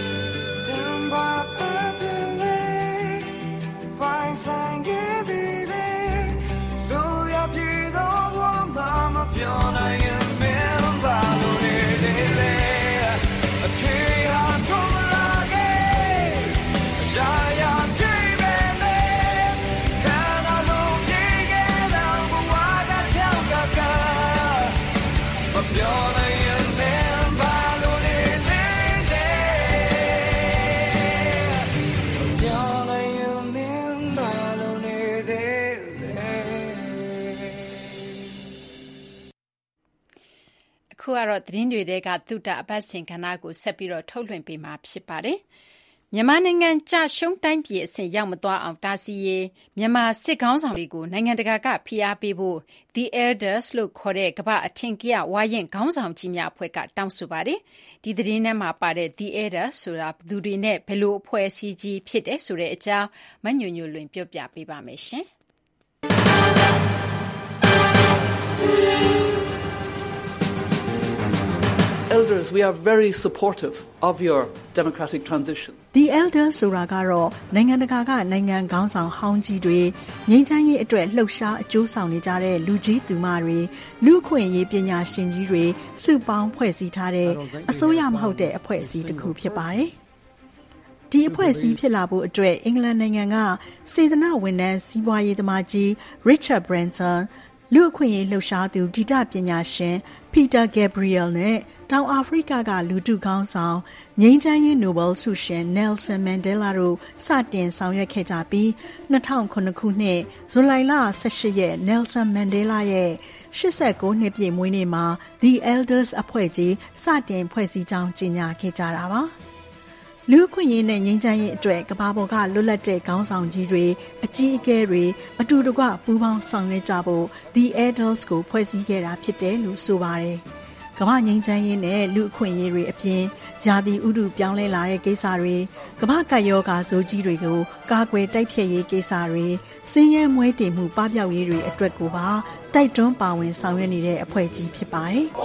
You're not your man, but okay, I'm coming again. I am dreaming, can I look again? I got tell Kaka, but you're not your man, but you're not your man, but ခုကတော့သတင်းတွေကသုတအပတ်စဉ်ကဏ္ဍကိုဆက်ပြီးတော့ထုတ်လွှင့်ပေးမှာဖြစ်ပါတယ်။မြန်မာနိုင်ငံကြာရှုံးတိုင်းပြည်အဆင့်ရောက်မသွားအောင်တားဆီးရေးမြန်မာစစ်ကောင်းဆောင်တွေကိုနိုင်ငံတကာကဖိအားပေးဖို့ The Elders လို့ခေါ်တဲ့ကမ္ဘာအထင်ကရဝါရင်ခေါင်းဆောင်ကြီးများအဖွဲ့ကတောင်းဆိုပါတယ်။ဒီသတင်းထဲမှာပါတဲ့ The Elders ဆိုတာဘယ်သူတွေနဲ့ဘယ်လိုအဖွဲ့အစည်းကြီးဖြစ်တယ်ဆိုတဲ့အကြောင်းမညွညွလွင်ပြောပြပေးပါမယ်ရှင်။ elders, we are very supportive of your democratic transition. The elders ဆိုတာကတော့နိုင်ငံတကာကနိုင်ငံခေါင်းဆောင်ဟောင်းကြီးတွေငြိမ်းချမ်းရေးအတွက်လှုပ်ရှားအကျိုးဆောင်နေကြတဲ့လူကြီးသူမတွေလူခွင့်ရေးပညာရှင်ကြီးတွေစုပေါင်းဖွဲ့စည်းထားတဲ့အစိုးရမဟုတ်တဲ့အဖွဲ့အစည်းတစ်ခုဖြစ်ပါတယ်။ဒီအဖွဲ့အစည်းဖြစ်လာဖို့အတွက်အင်္ဂလန်နိုင်ငံကစေတနာဝန်ထမ်းစီးပွားရေးသမားကြီး Richard Branson လူအခွင့်အရေးလှုပ်ရှားသူဒိတပညာရှင် Peter Gabriel နဲ့တောင်အာဖရိကကလူထုခေါင်းဆောင်ငြိမ်းချမ်းရေးနိုဘယ်ဆုရှင် Nelson Mandela တို့စတင်ဆောင်ရွက်ခဲ့ကြပြီး2009ခုနှစ်ဇူလိုင်လ18ရက် Nelson Mandela ရဲ့89နှစ်ပြည့်မွေးနေ့မှာ The Elders အဖွဲ့ကြီးစတင်ဖွဲ့စည်းကြောင်းကြေညာခဲ့ကြတာပါလူခွင့်ရေးနဲ့ငြိမ်းချမ်းရေးအတွက်ကမ္ဘာပေါ်ကလွတ်လပ်တဲ့ခေါင်းဆောင်ကြီးတွေအကြီးအကဲတွေအတူတကွပူးပေါင်းဆောင်ရွက်ကြဖို့ The Elders ကိုဖွဲ့စည်းခဲ့တာဖြစ်တယ်လို့ဆိုပါတယ်။ကမ္ဘာငြိမ်းချမ်းရေးနဲ့လူအခွင့်အရေးတွေအပြင်ရာသီဥတုပြောင်းလဲလာတဲ့ကိစ္စတွေကမ္ဘာကပ်ရောဂါဆိုးကြီးတွေကိုကာကွယ်တိုက်ဖျက်ရေးကိစ္စတွေစင်းရဲမွဲတေမှုပပျောက်ရေးတွေအတွက်ကိုပါတိုက်တွန်းပါဝင်ဆောင်ရွက်နေတဲ့အဖွဲ့ကြီးဖြစ်ပါတယ်။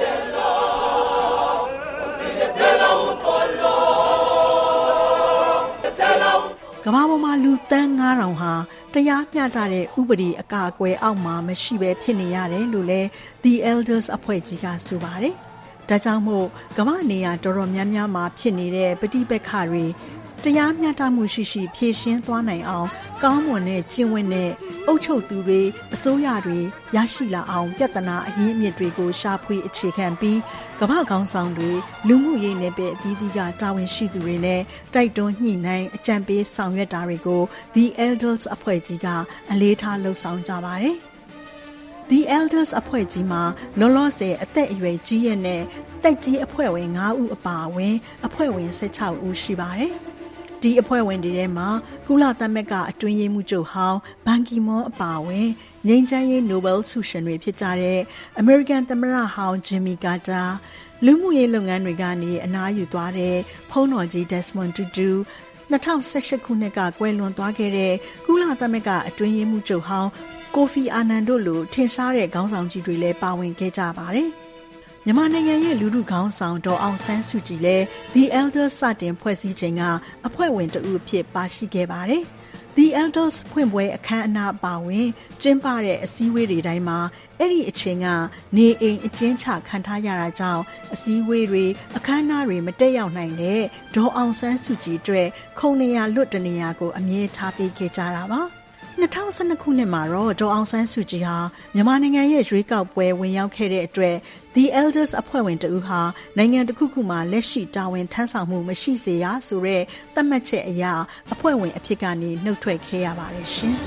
ကမ္ဘာပေါ်မှာလူသန်း9000ဟာတရားမျှတတဲ့ဥပဒေအကာအကွယ်အောက်မှာမရှိဘဲဖြစ်နေရတယ်လို့လည်း The Elders အဖွဲ့ကြီးကဆိုပါတယ်။ဒါကြောင့်မို့ကမ္ဘာနေရာတော်တော်များများမှာဖြစ်နေတဲ့ပဋိပက္ခတွေတရားမျှတမှုရှိရှိဖြေရှင်းသွားနိုင်အောင်ကောင်းမွန်တဲ့ကျင့်ဝတ်နဲ့အုပ်ချုပ်သူတွေအစိုးရတွေရရှိလာအောင်ပြဿနာအရင်းအမြစ်တွေကိုရှာဖွေအခြေခံပြီးကမ္ဘာခေါင်းဆောင်တွေလူမှုရေးနယ်ပယ်အသီးသီးကတာဝန်ရှိသူတွေနဲ့တိုက်တွန်းညှိနှိုင်းအကြံပေးဆောင်ရွက်တာတွေကို The Elders အဖွဲ့ကြီးကအလေးထားလှုပ်ဆောင်ကြပါတယ်။ The Elders အဖွဲ့ကြီးမှာလောလောဆယ်အသက်အရွယ်ကြီးရဲ့နဲ့တက်ကြီးအဖွဲ့ဝင်9ဦးအပါအဝင်အဖွဲ့ဝင်16ဦးရှိပါတယ်။ဒီအဖွဲ့ဝင်တွေထဲမှာကုလသမဂ္ဂအတွင်းရေးမှူးချုပ်ဟောင်းဘန်ကီမွန်အပါအဝင်ငြိမ်းချမ်းရေးနိုဘယ်ဆုရှင်တွေဖြစ်ကြတဲ့အမေရိကန်သမ္မတဟောင်းဂျင်မီကာတာလူမှုရေးလုပ်ငန်းတွေကနေအနားယူသွားတဲ့ဖုန်းတော်ကြီး Desmond Tutu 2018ခုနှစ်ကကွယ်လွန်သွားခဲ့တဲ့ကုလသမဂ္ဂအတွင်းရေးမှူးချုပ်ဟောင်းကိုဖီအာနန်တို့လိုထင်ရှားတဲ့ခေါင်းဆောင်ကြီးတွေလည်းပါဝင်ခဲ့ကြပါတယ်။မြန်မာနိုင်ငံရဲ့လူထုခေါင်းဆောင်ဒေါ်အောင်ဆန်းစုကြည်လည်း The Elders စတင်ဖွဲ့စည်းချိန်ကအဖွဲ့ဝင်တဦးဖြစ်ပါရှိခဲ့ပါတယ်။ The Elders ဖွင့်ပွဲအခမ်းအနားပါဝင်ကျင်းပတဲ့အစည်းအဝေးတွေတိုင်းမှာအဲ့ဒီအချိန်ကနေအိမ်အကျဉ်းချခံထားရတာကြောင့်အစည်းအဝေးတွေအခမ်းအနားတွေမတက်ရောက်နိုင်တဲ့ဒေါ်အောင်ဆန်းစုကြည်အတွက်ခုံနေရလွတ်တနေရကိုအမြဲထားပေးခဲ့ကြတာပါ2012ခုနှစ်မှာတော့ဒေါ်အောင်ဆန်းစုကြည်ဟာမြန်မာနိုင်ငံရဲ့ရွေးကောက်ပွဲဝင်ရောက်ခဲ့တဲ့အတွက် The Elders အဖွဲ့ဝင်တဦးဟာနိုင်ငံတစ်ခုခုမှာလက်ရှိတာဝန်ထမ်းဆောင်မှုမရှိစေရဆိုတဲ့သတ်မှတ်ချက်အရအဖွဲ့ဝင်အဖြစ်ကနေနှုတ်ထွက်ခဲ့ရပါတယ်ရှင်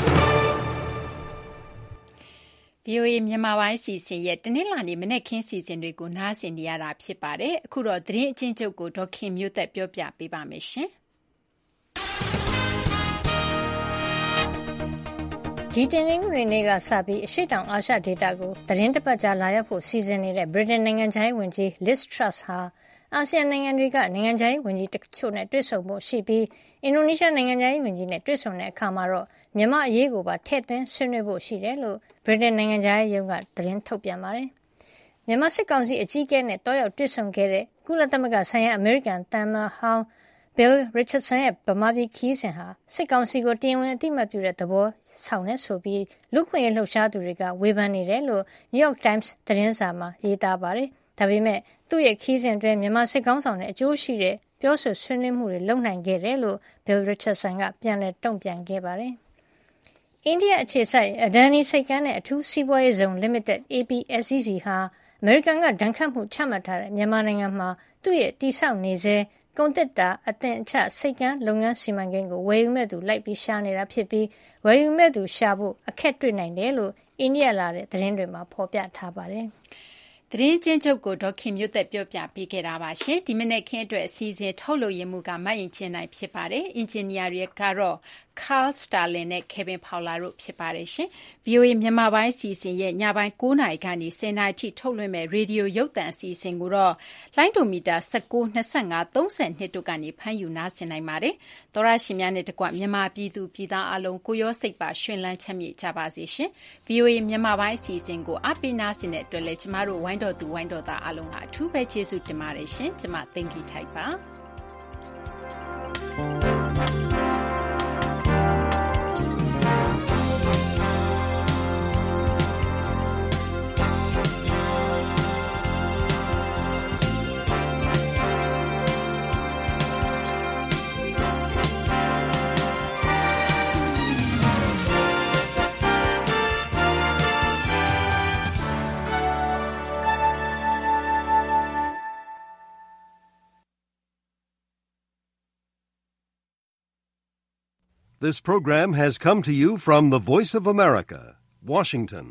။ VOA မြန်မာပိုင်းစီစဉ်ရဲ့တနင်္လာနေ့မနက်ခင်းစီစဉ်တွေကိုနားဆင်နေရတာဖြစ်ပါတယ်။အခုတော့သတင်းအကျဉ်းချုပ်ကိုဒေါခင်မျိုးသက်ပြောပြပေးပါမယ်ရှင်။ဒီတင်နင်္ဂနွေနေ့ကစပြီးအရှေ့တောင်အာရှဒေသကိုသတင်းတစ်ပတ်ကြာလာရောက်ဖို့စီစဉ်နေတဲ့ Britain နိုင်ငံခြားရေးဝန်ကြီး Liz Truss ဟာအာဆီယံနိုင်ငံတွေကနိုင်ငံခြားရေးဝန်ကြီးတချို့နဲ့တွေ့ဆုံဖို့ရှိပြီးအင်ဒိုနီးရှားနိုင်ငံခြားရေးဝန်ကြီးနဲ့တွေ့ဆုံတဲ့အခါမှာတော့မြန်မာအရေးကိုပါထည့်သွင်းဆွေးနွေးဖို့ရှိတယ်လို့ Britain နိုင်ငံခြားရေးရုံးကသတင်းထုတ်ပြန်ပါတယ်။မြန်မာစစ်ကောင်စီအကြီးအကဲနဲ့တွားရောက်တွေ့ဆုံခဲ့တဲ့ကုလသမဂ္ဂဆိုင်ရာအမေရိကန်သံအမတ်ဟောင်းBill Richardson ရဲ့ဗမာပြည်ခီးစဉ်ဟာစစ်ကောင်စီကိုတရားဝင်အသိအမှတ်ပြုတဲ့သဘောဆောင်နေဆိုပြီးလူခွင့်ရေးလှုပ်ရှားသူတွေကဝေဖန်နေတယ်လို့ New York Times သတင်းစာမှာရေးသားပါတယ်။ဒါပေမဲ့သူ့ရဲ့ခီးစဉ်အတွင်းမြန်မာစစ်ကောင်ဆောင်နဲ့အကျိုးရှိတဲ့ပြောဆိုဆွေးနွေးမှုတွေလုပ်နိုင်ခဲ့တယ်လို့ Bill Richardson ကပြန်လည်တုံ့ပြန်ခဲ့ပါတယ်။အိန္ဒိယအခြေစိုက် Adani ဆိပ်ကမ်းနဲ့အထူးစီးပွားရေးဇုံ Limited APSEZ ဟာအမေရိကန်ကဒဏ်ခတ်မှုချမှတ်ထားတဲ့မြန်မာနိုင်ငံမှာသူ့ရဲ့တည်ဆောက်နေစေကုန်သစ်တာအသင်အချစိတ်ကန်းလုပ်ငန်းစီမံကိန်းကိုဝယ်ယူမဲ့သူလိုက်ပြီးရှာနေတာဖြစ်ပြီးဝယ်ယူမဲ့သူရှာဖို့အခက်တွေ့နိုင်တယ်လို့အိန္ဒိယလာတဲ့သတင်းတွေမှာဖော်ပြထားပါတယ်။သတင်းချင်းချုပ်ကိုဒေါခင်မျိုးသက်ပြောပြပေးခဲ့တာပါရှင်။ဒီမနေ့ခင်းအတွက်အစည်းအဝေးထုတ်လုပ်ရမှုကမယင်ချင်းနိုင်ဖြစ်ပါတယ်။အင်ဂျင်နီယာတွေကတော့ Carl Stalin နဲ့ Kevin Fowler တို့ဖြစ်ပါတယ်ရှင်။ VOA မြန်မာပိုင်းအစီအစဉ်ရဲ့ညပိုင်း9 နာရီကနေ 10 နာရီထိထုတ်လွှင့်မဲ့ရေဒီယိုရုပ်သံအစီအစဉ်ကိုတော့လိုင်းဒိုမီတာ19 25 32တို့ကနေဖမ်းယူနားဆင်နိုင်ပါတယ်။သောရရှင်များနဲ့တကွမြန်မာပြည်သူပြည်သားအလုံးကိုရောစိတ်ပါရှင်လန်းချမ်းမြေ့ကြပါစေရှင်။ VOA မြန်မာပိုင်းအစီအစဉ်ကိုအားပေးနားဆင်တဲ့အတွက်လည်းကျမတို့ဝိုင်းတော်သူဝိုင်းတော်သားအလုံးကအထူးပဲကျေးဇူးတင်ပါတယ်ရှင်။ကျမသိင်္ဂီထိုက်ပါ။ This program has come to you from the Voice of America, Washington.